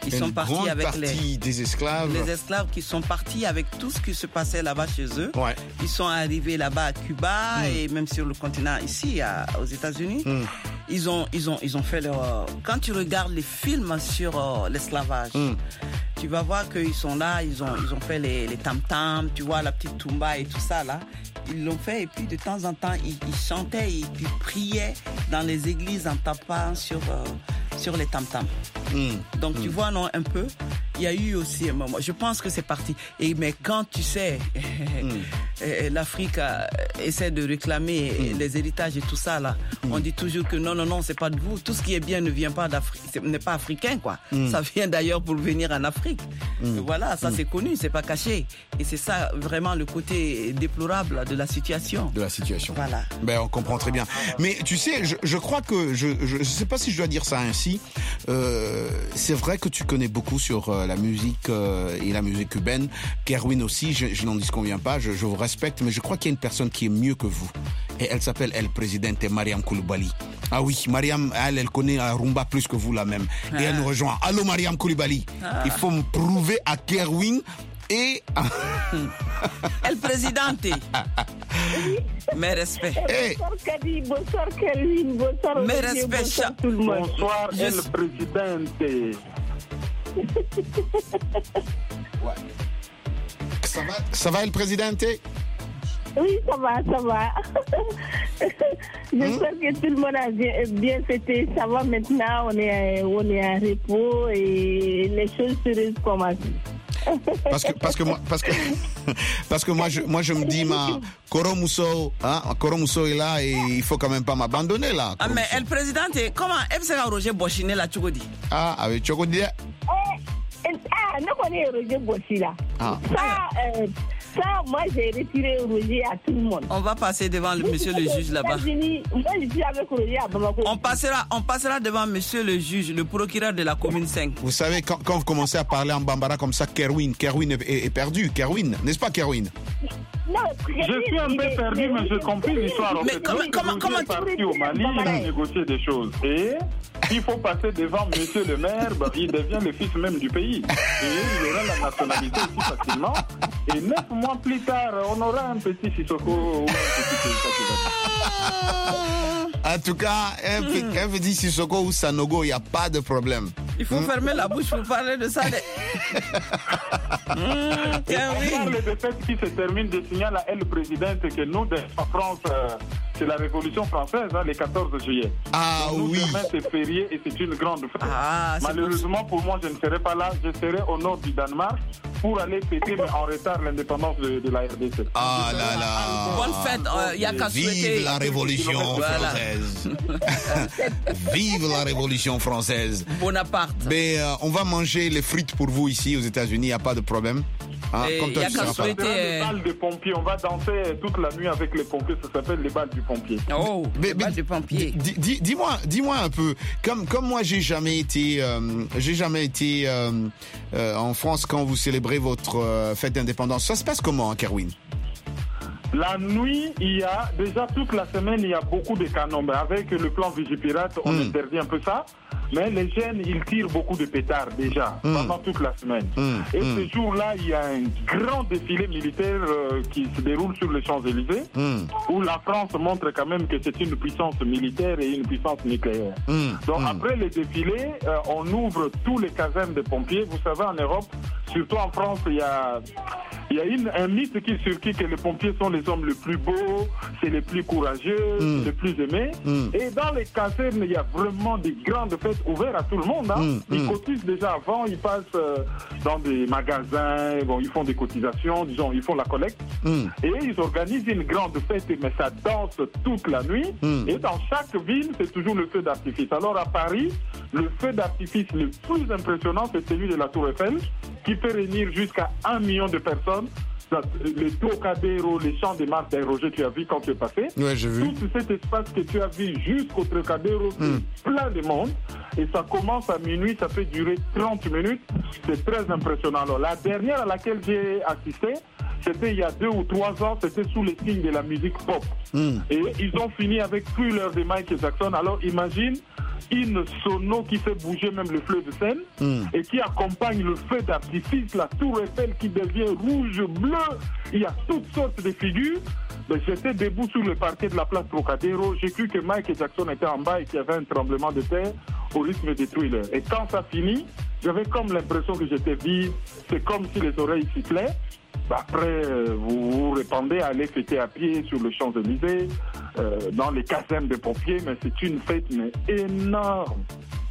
Ils sont partis grande avec partie des esclaves. Les esclaves qui sont partis avec tout ce qui se passait là-bas chez eux. Ouais. Ils sont arrivés là-bas à Cuba et même sur le continent ici, aux États-Unis. Ils ont fait leur. Quand tu regardes les films sur l'esclavage, tu vas voir qu'ils sont là, ils ont fait les tam-tams, tu vois, la petite tumba et tout ça là. Ils l'ont fait et puis de temps en temps, ils chantaient et puis priaient dans les églises en tapant sur les tam-tams. Donc tu vois, non, un peu, il y a eu aussi un moment. Je pense que c'est parti. Mais quand tu sais, l'Afrique essaie de réclamer les héritages et tout ça là, on dit toujours que non, c'est pas de vous. Tout ce qui est bien ne vient pas d'Afrique, n'est pas africain quoi. Ça vient d'ailleurs pour venir en Afrique. Voilà, ça c'est connu, c'est pas caché. Et c'est ça vraiment le côté déplorable de la situation. Voilà. Ben, on comprend très bien. Mais tu sais, je crois que je sais pas si je dois dire ça ainsi. C'est vrai que tu connais beaucoup sur la musique et la musique cubaine. Kerwin aussi, je n'en disconviens pas, je vous respecte, mais je crois qu'il y a une personne qui est mieux que vous. Et elle s'appelle El Presidente Mariam Coulibaly. Ah oui, Mariam, elle connaît la rumba plus que vous là même. Et elle nous rejoint. Allô Mariam Coulibaly. Il faut me prouver à Kerwin et... El Presidente. Mes respects. Bonsoir Kadi, bonsoir Kerwin, bonsoir mes Olivier, respects. bonsoir tout le monde. Bonsoir El Presidente. Ça va El Presidente? Oui, ça va. J'espère que tout le monde a bien fêté. Ça va maintenant, on est en repos et les choses sérieuses commencent. Parce que moi je me dis Koromuso est là et il faut quand même pas m'abandonner là. Ah mais El Presidente, comment Ebsega Roger Bochine la Chogodi? Ah avec Chogodi. Non connais Roger Bochine là. Ça, moi, j'ai retiré Roger à tout le monde. On va passer devant monsieur le juge là-bas. Moi, je suis avec Roger à Bamako. On passera devant monsieur le juge, le procureur de la commune 5. Vous savez, quand vous commencez à parler en bambara comme ça, Kerwin est perdu. Kerwin, n'est-ce pas Kerwin? Non, je suis un peu perdu, mais j'ai compris l'histoire. Mais comment tu es parti au Mali, il a négocié des choses. Et il faut passer devant monsieur le maire, il devient le fils même du pays. Et il aura la nationalité aussi facilement. Et 9 mois plus tard, on aura un petit Sissoko ou un petit En tout cas, un petit Sissoko ou Sanogo, il n'y a pas de problème. Il faut fermer la bouche pour parler de ça. Et on parle de fait qui se termine de signaler à El Presidente que nous, en France, c'est la Révolution française, le 14 juillet. Ah donc, oui. Demain, c'est férié et c'est une grande fête. Malheureusement, pour moi, je ne serai pas là. Je serai au nord du Danemark pour aller fêter, mais en retard, l'indépendance de la RDC. Ah là là. Bonne fête. Il y a qu'à souhaiter. Vive la Révolution française. Vive la Révolution française. Bonaparte. Mais on va manger les frites pour vous ici aux États-Unis, il n'y a pas de problème. Comme toi, tu seras pas. Les balles de pompiers, on va danser toute la nuit avec les pompiers, ça s'appelle les balles du pompier. Oh, les balles du pompier. Dis-moi un peu, comme moi j'ai jamais été en France quand vous célébrez votre fête d'indépendance. Ça se passe comment, Kerwin? La nuit, il y a déjà toute la semaine, il y a beaucoup de canons. Mais avec le plan Vigipirate, on interdit un peu ça. Mais les jeunes, ils tirent beaucoup de pétards déjà pendant toute la semaine. Et ce jour-là, il y a un grand défilé militaire qui se déroule sur les Champs-Élysées, où la France montre quand même que c'est une puissance militaire et une puissance nucléaire. Donc après le défilé, on ouvre tous les casernes de pompiers. Vous savez, en Europe, surtout en France, il y a un mythe qui circule que les pompiers sont les hommes les plus beaux, c'est les plus courageux, les plus aimés. Et dans les casernes, il y a vraiment des grandes fêtes ouvertes à tout le monde. Ils cotisent déjà avant, ils passent dans des magasins, ils font des cotisations, disons, ils font la collecte. Et ils organisent une grande fête, mais ça danse toute la nuit. Et dans chaque ville, c'est toujours le feu d'artifice. Alors à Paris, le feu d'artifice le plus impressionnant, c'est celui de la Tour Eiffel, qui peut réunir jusqu'à 1 million de personnes. Les Trocadéro, les champs des Mars d'Aérogé, tu as vu quand tu es passé. Ouais, j'ai vu. Tout cet espace que tu as vu jusqu'au Trocadéro, c'est plein de monde. Et ça commence à minuit, ça peut durer 30 minutes. C'est très impressionnant. Alors, la dernière à laquelle j'ai assisté, c'était il y a 2 ou 3 ans, c'était sous les signes de la musique pop. Et ils ont fini avec Thriller de Michael Jackson. Alors imagine une sono qui fait bouger même le fleuve de Seine et qui accompagne le feu d'artifice, la tour Eiffel qui devient rouge, bleu. Il y a toutes sortes de figures. J'étais debout sur le parquet de la place Trocadéro. J'ai cru que Michael Jackson était en bas et qu'il y avait un tremblement de terre au rythme de Thriller. Et quand ça finit, j'avais comme l'impression que j'étais vide. C'est comme si les oreilles sifflaient. Après, vous vous répandez à aller fêter à pied sur le Champs-Élysées, dans les casernes de pompiers, mais c'est une fête mais énorme.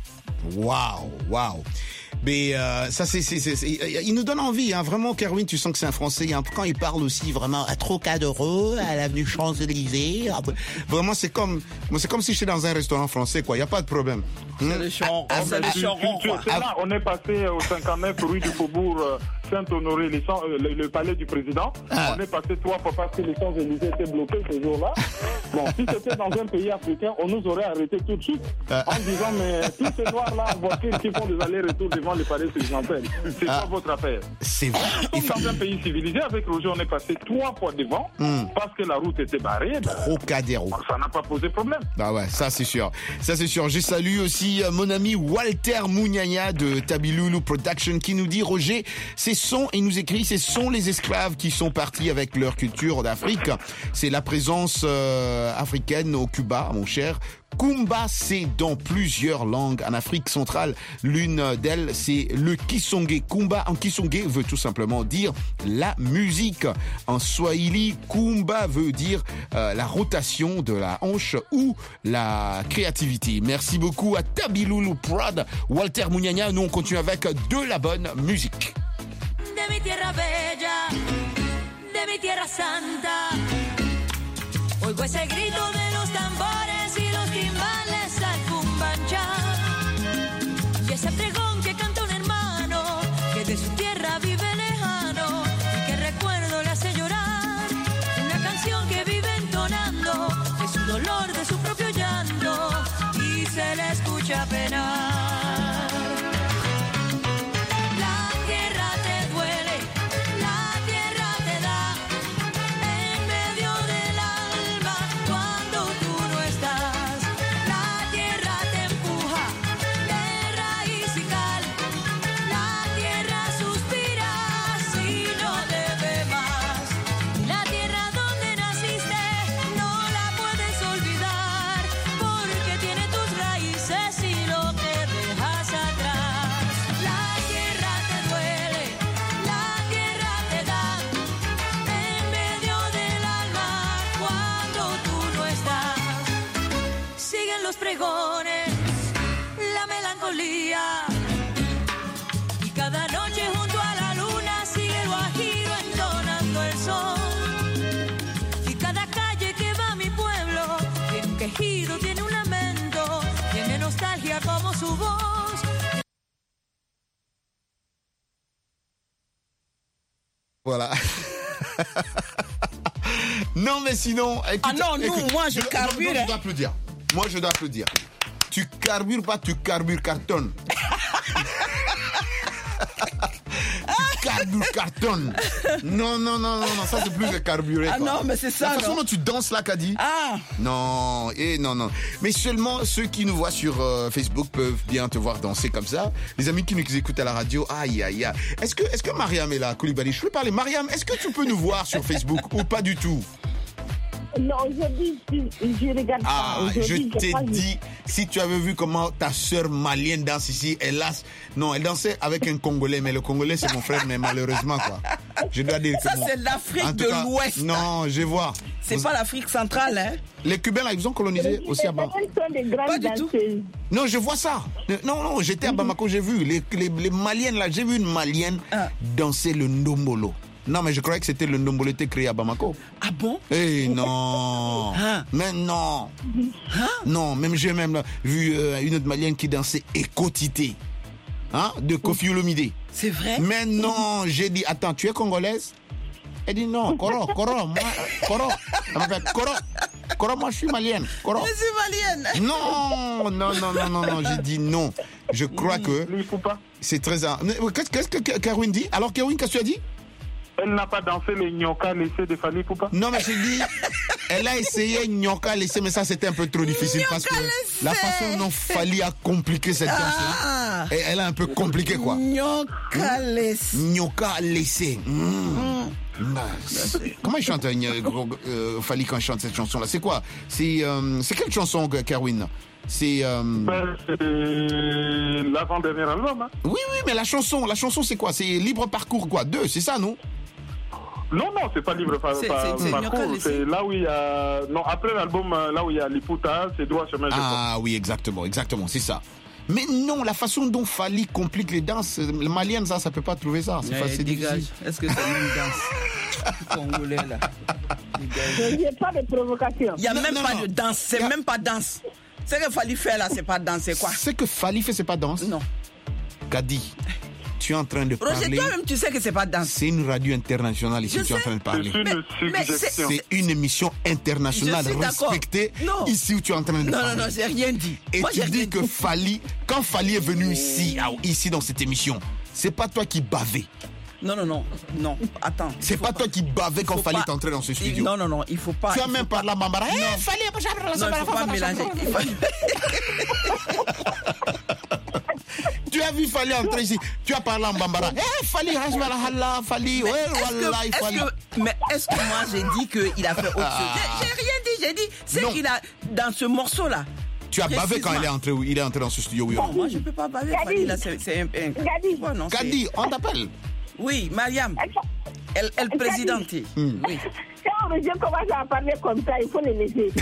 Waouh. Mais ça, il nous donne envie, hein. Vraiment, Kerwin, tu sens que c'est un Français. Hein. Quand il parle aussi vraiment à Trocadéro, à l'avenue Champs-Élysées, vraiment, c'est comme si j'étais dans un restaurant français, quoi. Il n'y a pas de problème. C'est le champ, là, on est passé au 59 rue du Faubourg Saint-Honoré, le palais du président. On est passé 3 fois parce que les Champs-Élysées étaient bloqués ce jour-là. Bon, si c'était dans un pays africain, on nous aurait arrêté tout de suite en disant, mais tous ces noirs-là en voiture qui font des allers-retours devant les palais présidentiels, c'est pas votre affaire. C'est vrai. Dans un pays civilisé, avec Roger, on est passé 3 fois devant parce que la route était barrée. Trocadéro. Ça n'a pas posé problème. Ah ouais, ça c'est sûr. Je salue aussi mon ami Walter Munyanya de Tabilulu Production qui nous dit, Roger, il nous écrit, ce sont les esclaves qui sont partis avec leur culture d'Afrique. C'est la présence africaine au Cuba, mon cher. Kumba, c'est dans plusieurs langues en Afrique centrale. L'une d'elles, c'est le Kisongé. Kumba en Kisongé veut tout simplement dire la musique. En Swahili, Kumba veut dire la rotation de la hanche ou la créativité. Merci beaucoup à Tabilulu Prod, Walter Munyanya. Nous, on continue avec de la bonne musique. De mi tierra bella, de mi tierra santa, oigo ese grito de los tambores y los timbales al cumbancha, y ese pregón que canta un hermano que de su tierra vive lejano y que recuerdo le hace llorar, una canción que vive entonando de su dolor, de su propio llanto y se le escucha penar. Pregones, la melancolía y cada noche junto a la luna sigue el guajiro entonando el son y cada calle que va a mi pueblo tiene un quejido, tiene un lamento, tiene nostalgia como su voz. Voilà. Non mais sinon écoute, moi je carbure. Je dois applaudir. Moi, je dois applaudir. Tu carbures pas, tu carbures cartonne. Tu carbures cartonne. Non, ça c'est plus que carburer. Ah non, mais c'est ça. La façon dont tu danses là, Kadi. Ah. Non, non. Mais seulement ceux qui nous voient sur Facebook peuvent bien te voir danser comme ça. Les amis qui nous écoutent à la radio, aïe. Est-ce que Mariam est là, Koulibaly? Je peux parler. Mariam, est-ce que tu peux nous voir sur Facebook ou pas du tout? Non, aujourd'hui, je regarde pas. Je t'ai dit, si tu avais vu comment ta sœur malienne danse ici, elle dansait avec un Congolais, mais le Congolais c'est mon frère, mais malheureusement quoi. Je dois dire que ça c'est l'Afrique de l'Ouest. Non, je vois. C'est pas l'Afrique centrale, hein. Les Cubains là, ils ont colonisé aussi à Bamako. Pas du tout. Non, je vois ça. Non, j'étais à Bamako, j'ai vu les Maliennes là, j'ai vu une Malienne danser le ndombolo. Non, mais je croyais que c'était le ndombolo était créé à Bamako. Ah bon? Non. Mais non. Non, j'ai vu une autre Malienne qui dansait Ekotité. De Kofi Olomide. C'est vrai? Mais non, j'ai dit, attends, tu es congolaise? Elle dit non, Koro. Elle m'appelle Koro, moi je suis malienne. Koro. Je suis malienne. Non, j'ai dit non. Je crois que c'est très... Qu'est-ce que Kerwin dit? Alors Kerwin, qu'est-ce que tu as dit? Elle n'a pas dansé les Nyoka laissés de Fally Poupa? Non, mais j'ai dit, elle a essayé Nyoka laissé, mais ça c'était un peu trop difficile parce que la façon dont Fally a compliqué cette danse, elle a un peu compliqué quoi. Nyoka laissé. Nyoka laissé. Comment il chante Fally quand il chante cette chanson-là? C'est quoi? C'est quelle chanson, Kerwin? C'est l'avant-dernier album. Hein? Oui, mais la chanson c'est quoi? C'est Libre Parcours quoi? 2, c'est ça, non? Non, c'est pas Libre Parcours. C'est là où il y a... Non, après l'album, là où il y a Liputa, c'est Droit Chemin. Ah oui, exactement, c'est ça. Mais non, la façon dont Fally complique les danses, le malien, ça peut pas trouver ça. C'est difficile. Est-ce que c'est une danse congolais là? Il n'y a pas de provocation. Il n'y a même pas de danse, c'est même pas danse. Ce que Fally fait là, c'est pas danse, c'est quoi? Ce que Fally fait, c'est pas danse? Non. Gadi, tu es en train de parler... Roger, toi-même, tu sais que c'est pas danse. C'est une radio internationale ici, tu es en train de parler. C'est une émission internationale respectée ici où tu es en train de parler. Non, j'ai rien dit. Et tu dis que Fally, quand Fally est venu ici dans cette émission, c'est pas toi qui bavais. Non, attends. C'est pas toi qui bavais quand Fally est entré dans ce studio. Non, il faut pas. Tu as même parlé à Bambara. Fally, il faut pas mélanger. Tu as vu Fally entrer ici. Tu as parlé à Bambara. Fally, Fally, mais est-ce que moi j'ai dit qu'il a fait autre chose? J'ai rien dit. J'ai dit, c'est qu'il a dans ce morceau-là. Tu as bavé quand il est entré dans ce studio. Oui, moi je peux pas baver. Fally, là, c'est un. Gadi, on t'appelle. Oui, Mariam, elle présidente. Oui. Quand Roger commence à parler comme ça, il faut le laisser.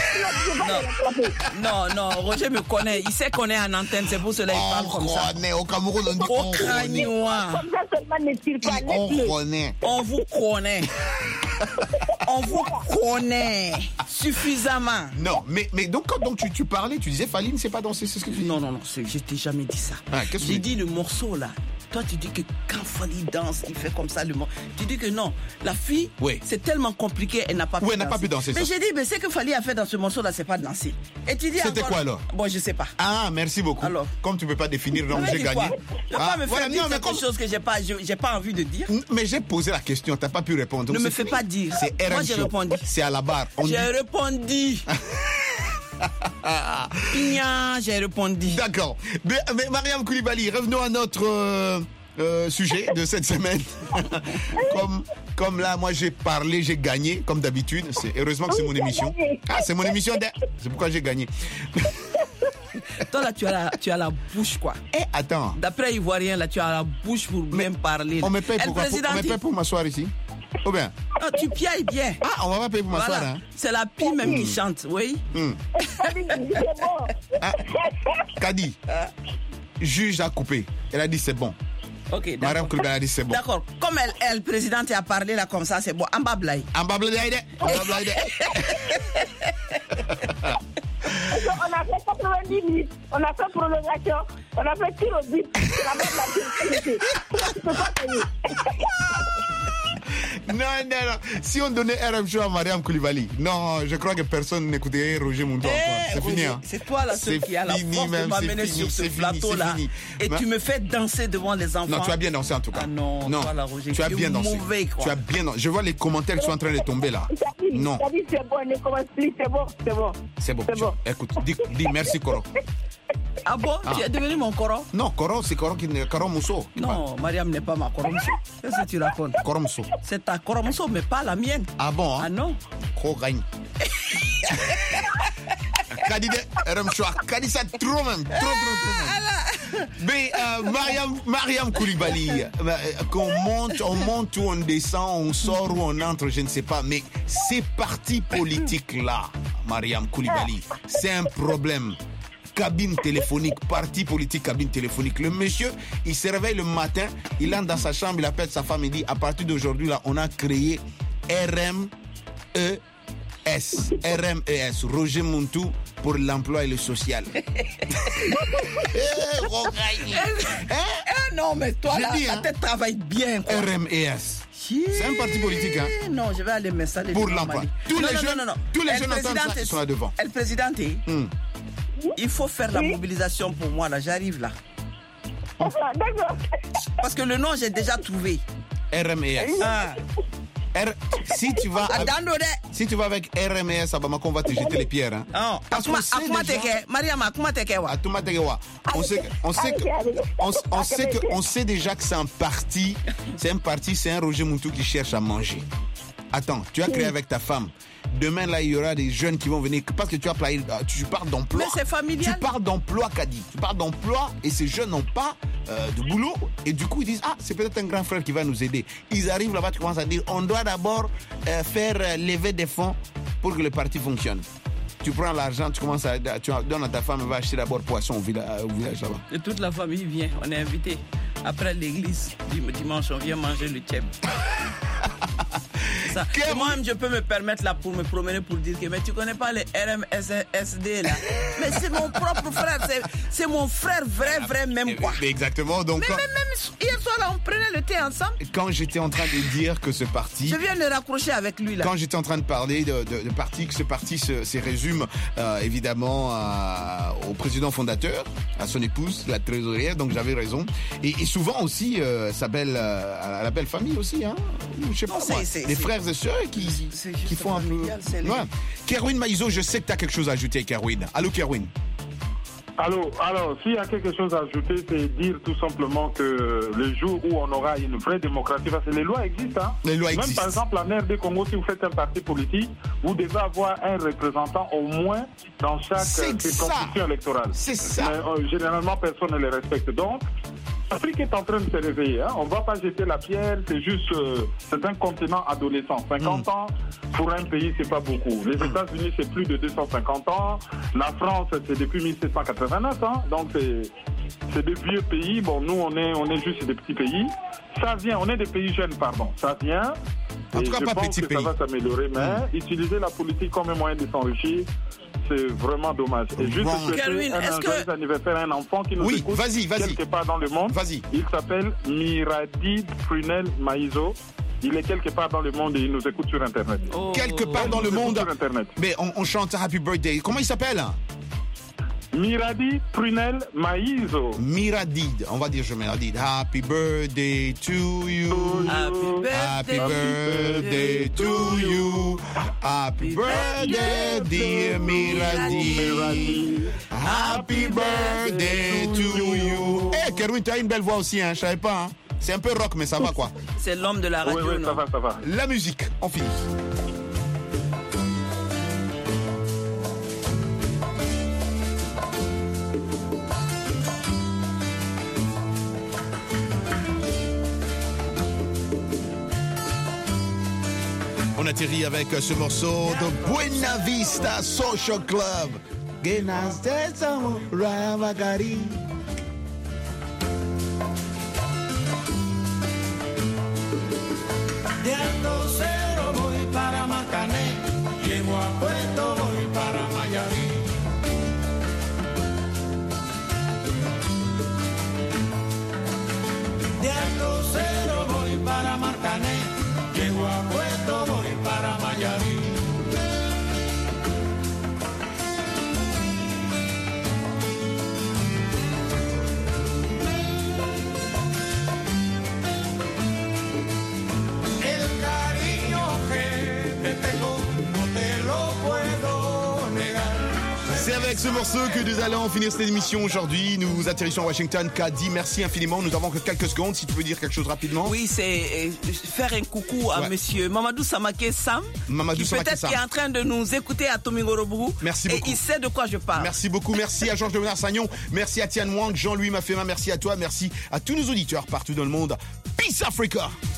Non, Roger me connaît. Il sait qu'on est en antenne, c'est pour cela qu'il parle comme ça. Au Cameroun, on dit on connaît. Comme ça seulement ne tire pas. On vous connaît. On vous connaît suffisamment. Non, mais donc quand tu parlais, tu disais Fally ne sait pas danser, c'est ce que tu dis? Non, je t'ai jamais dit ça. J'ai dit le morceau là. Toi, tu dis que quand Fally danse, il fait comme ça le morceau. Tu dis que non, la fille, c'est tellement compliqué, elle n'a pas pu danser. Elle n'a pas pu danser. Mais j'ai dit, ce que Fally a fait dans ce morceau là, c'est pas danser. Et tu dis c'était quoi alors? Bon, je sais pas. Ah, merci beaucoup. Alors, comme tu peux pas définir, donc j'ai gagné. Tu vas pas me faire dire quelque chose que j'ai pas envie de dire. Mais j'ai posé la question, t'as pas pu répondre. Ne me fais pas dire. C'est RM. Moi, j'ai répondu. C'est à la barre. J'ai répondu. J'ai répondu. D'accord. Mais Mariam Koulibaly, revenons à notre sujet de cette semaine. Comme là, moi j'ai parlé, j'ai gagné, comme d'habitude. Heureusement que c'est mon émission. C'est mon émission. C'est pourquoi j'ai gagné. Toi là, tu as la bouche quoi. Attends. D'après Ivoirien là, tu as la bouche pour même parler. On me paye pour m'asseoir ici. Ou bien? Non, tu piailles bien. On va pas payer pour m'asseoir. Hein? C'est la pie même qui chante, oui. Kadi, juge a coupé. Elle a dit c'est bon. Ok, Mariam Koulibaly a dit c'est bon. D'accord. Comme elle présidente a parlé là comme ça, c'est bon. En bablaï. On a fait 90 minutes, on a fait prolongation, on a fait tir au but. C'est la même chose. Tu peux pas payer. Non. Si on donnait RM Show à Mariam Koulibaly, non, je crois que personne n'écoutait Roger Mundo encore. C'est fini. Hein? C'est toi là, celui qui a la force de m'amener sur ce plateau là. Et tu me fais danser devant les enfants. Non, tu as bien dansé en tout cas. Ah non, toi là, Roger, tu as bien dansé. Mauvais, quoi. Tu as bien dansé. Je vois les commentaires qui sont en train de tomber là. Non. C'est bon, ne commence plus, c'est bon. C'est bon. Écoute, dis merci Koro. Ah bon? Tu es devenu mon Koro? Non, Koro, c'est Koro Mousso. Non, Mariam n'est pas ma Koro Mousso. Qu'est-ce que tu racontes? Koro Mousso. C'est ta Koro Mousso, mais pas la mienne. Ah bon? Hein? Ah non? Koro gagne. Kadi de RM Show. Kadi ça trop même. Trop. Mais Mariam Koulibaly, qu'on monte, on monte ou on descend, on sort ou on entre, je ne sais pas. Mais ces partis politiques-là, Mariam Koulibaly, c'est un problème. Cabine téléphonique, parti politique, cabine téléphonique. Le monsieur, il se réveille le matin, il entre dans sa chambre, il appelle sa femme et dit, à partir d'aujourd'hui, là, on a créé RMES, Roger Muntu pour l'emploi et le social. Non, mais toi, là, ta tête travaille bien. Quoi. RMES. C'est un parti politique, hein? Non, je vais aller m'installer. Pour l'emploi. Tous les jeunes entendent ça, ils sont là devant. Elle présidente, il faut faire la mobilisation pour moi, là. J'arrive là. D'accord. Parce que le nom, j'ai déjà trouvé. RMES. Si tu vas avec RMS à Bamako, on va te jeter les pierres. Hein. Parce qu'on sait on sait déjà que c'est un parti, c'est un Roger Moutou qui cherche à manger. Attends, tu as créé avec ta femme. Demain, là, il y aura des jeunes qui vont venir parce que tu parles d'emploi. Mais c'est familial. Tu parles d'emploi, Kadi. Tu parles d'emploi et ces jeunes n'ont pas de boulot. Et du coup, ils disent, c'est peut-être un grand frère qui va nous aider. Ils arrivent là-bas, tu commences à dire, on doit d'abord faire lever des fonds pour que le parti fonctionne. Tu prends l'argent, tu donnes à ta femme, elle va acheter d'abord poisson au village là-bas. Et toute la famille vient, on est invité. Après l'église, dimanche, on vient manger le tchèp. Et moi-même, je peux me permettre là pour me promener pour dire que mais tu connais pas les RMSD là. Mais c'est mon propre frère, c'est mon frère vrai même quoi. Exactement. Donc mais même hier soir là, on prenait le thé ensemble. Quand j'étais en train de dire que ce parti, je viens de raccrocher avec lui là. Quand j'étais en train de parler de parti, que ce parti se résume évidemment au président fondateur, à son épouse, la trésorière. Donc j'avais raison. Et souvent aussi s'appelle à la belle famille aussi, hein. Je sais pas moi, des frères et sœurs qui font un peu. Ouais. Kerwin Maïzo, je sais que tu as quelque chose à ajouter, Kerwin. Allô, Kerwin. Alors, s'il y a quelque chose à ajouter, c'est dire tout simplement que le jour où on aura une vraie démocratie, parce que les lois existent. Hein. Les lois Même existent. par exemple, en RD Congo, si vous faites un parti politique, vous devez avoir un représentant au moins dans chaque circonscription électorale. C'est ça. Mais généralement, personne ne les respecte. Donc, l'Afrique est en train de se réveiller. Hein. On ne va pas jeter la pierre, c'est juste, c'est un continent adolescent. 50 ans, pour un pays, c'est pas beaucoup. Les États-Unis, c'est plus de 250 ans. La France, c'est depuis 1789 ans. Donc, c'est des vieux pays. Bon, nous, on est juste des petits pays. Ça vient, on est des pays jeunes, pardon. Ça vient. En tout cas, je pas pense petit que pays. ça va s'améliorer, mais utiliser la politique comme un moyen de s'enrichir, c'est vraiment dommage. Et juste souhaiter un joyeux anniversaire à un enfant qui nous écoute quelque part dans le monde. Il s'appelle Miradi Prunel Maïzo. Il est quelque part dans le monde et il nous écoute sur Internet. Quelque part dans le monde. Sur Internet. Mais on chante Happy Birthday. Comment il s'appelle? Miradi Prunel Maïzo. Miradi, on va dire je Miradi. Happy birthday to you. Happy birthday to you. Happy birthday, dear Miradi. Happy birthday to you. Eh, Kerwin, tu as une belle voix aussi, hein, je savais pas. Hein. C'est un peu rock, mais ça va quoi. C'est l'homme de la radio. Oui, ça va. La musique, on finit. On atterrit avec ce morceau de Buena Vista Social Club. De Alto Cero voy para Macané, llego a Puerto, voy para Mayarí. De Alto Cero voy para Marcané, llego a Puerto, voy para Mayarí. El cariño que te tengo no te lo puedo negar. C'est avec ce morceau que nous allons finir cette émission aujourd'hui. Nous atterrissons à Washington. Kadi, merci infiniment. Nous avons que quelques secondes. Si tu peux dire quelque chose rapidement. Oui, c'est faire un coucou à monsieur Mamadou Samaké Sam. Mamadou Samaké peut-être Sam. qui est en train de nous écouter à Tomingorobougou. Merci beaucoup. Et il sait de quoi je parle. Merci beaucoup. Merci à Georges de Sagnon. Merci à Tian Wang, Jean-Louis Mafema. Merci à toi. Merci à tous nos auditeurs partout dans le monde. Peace Africa.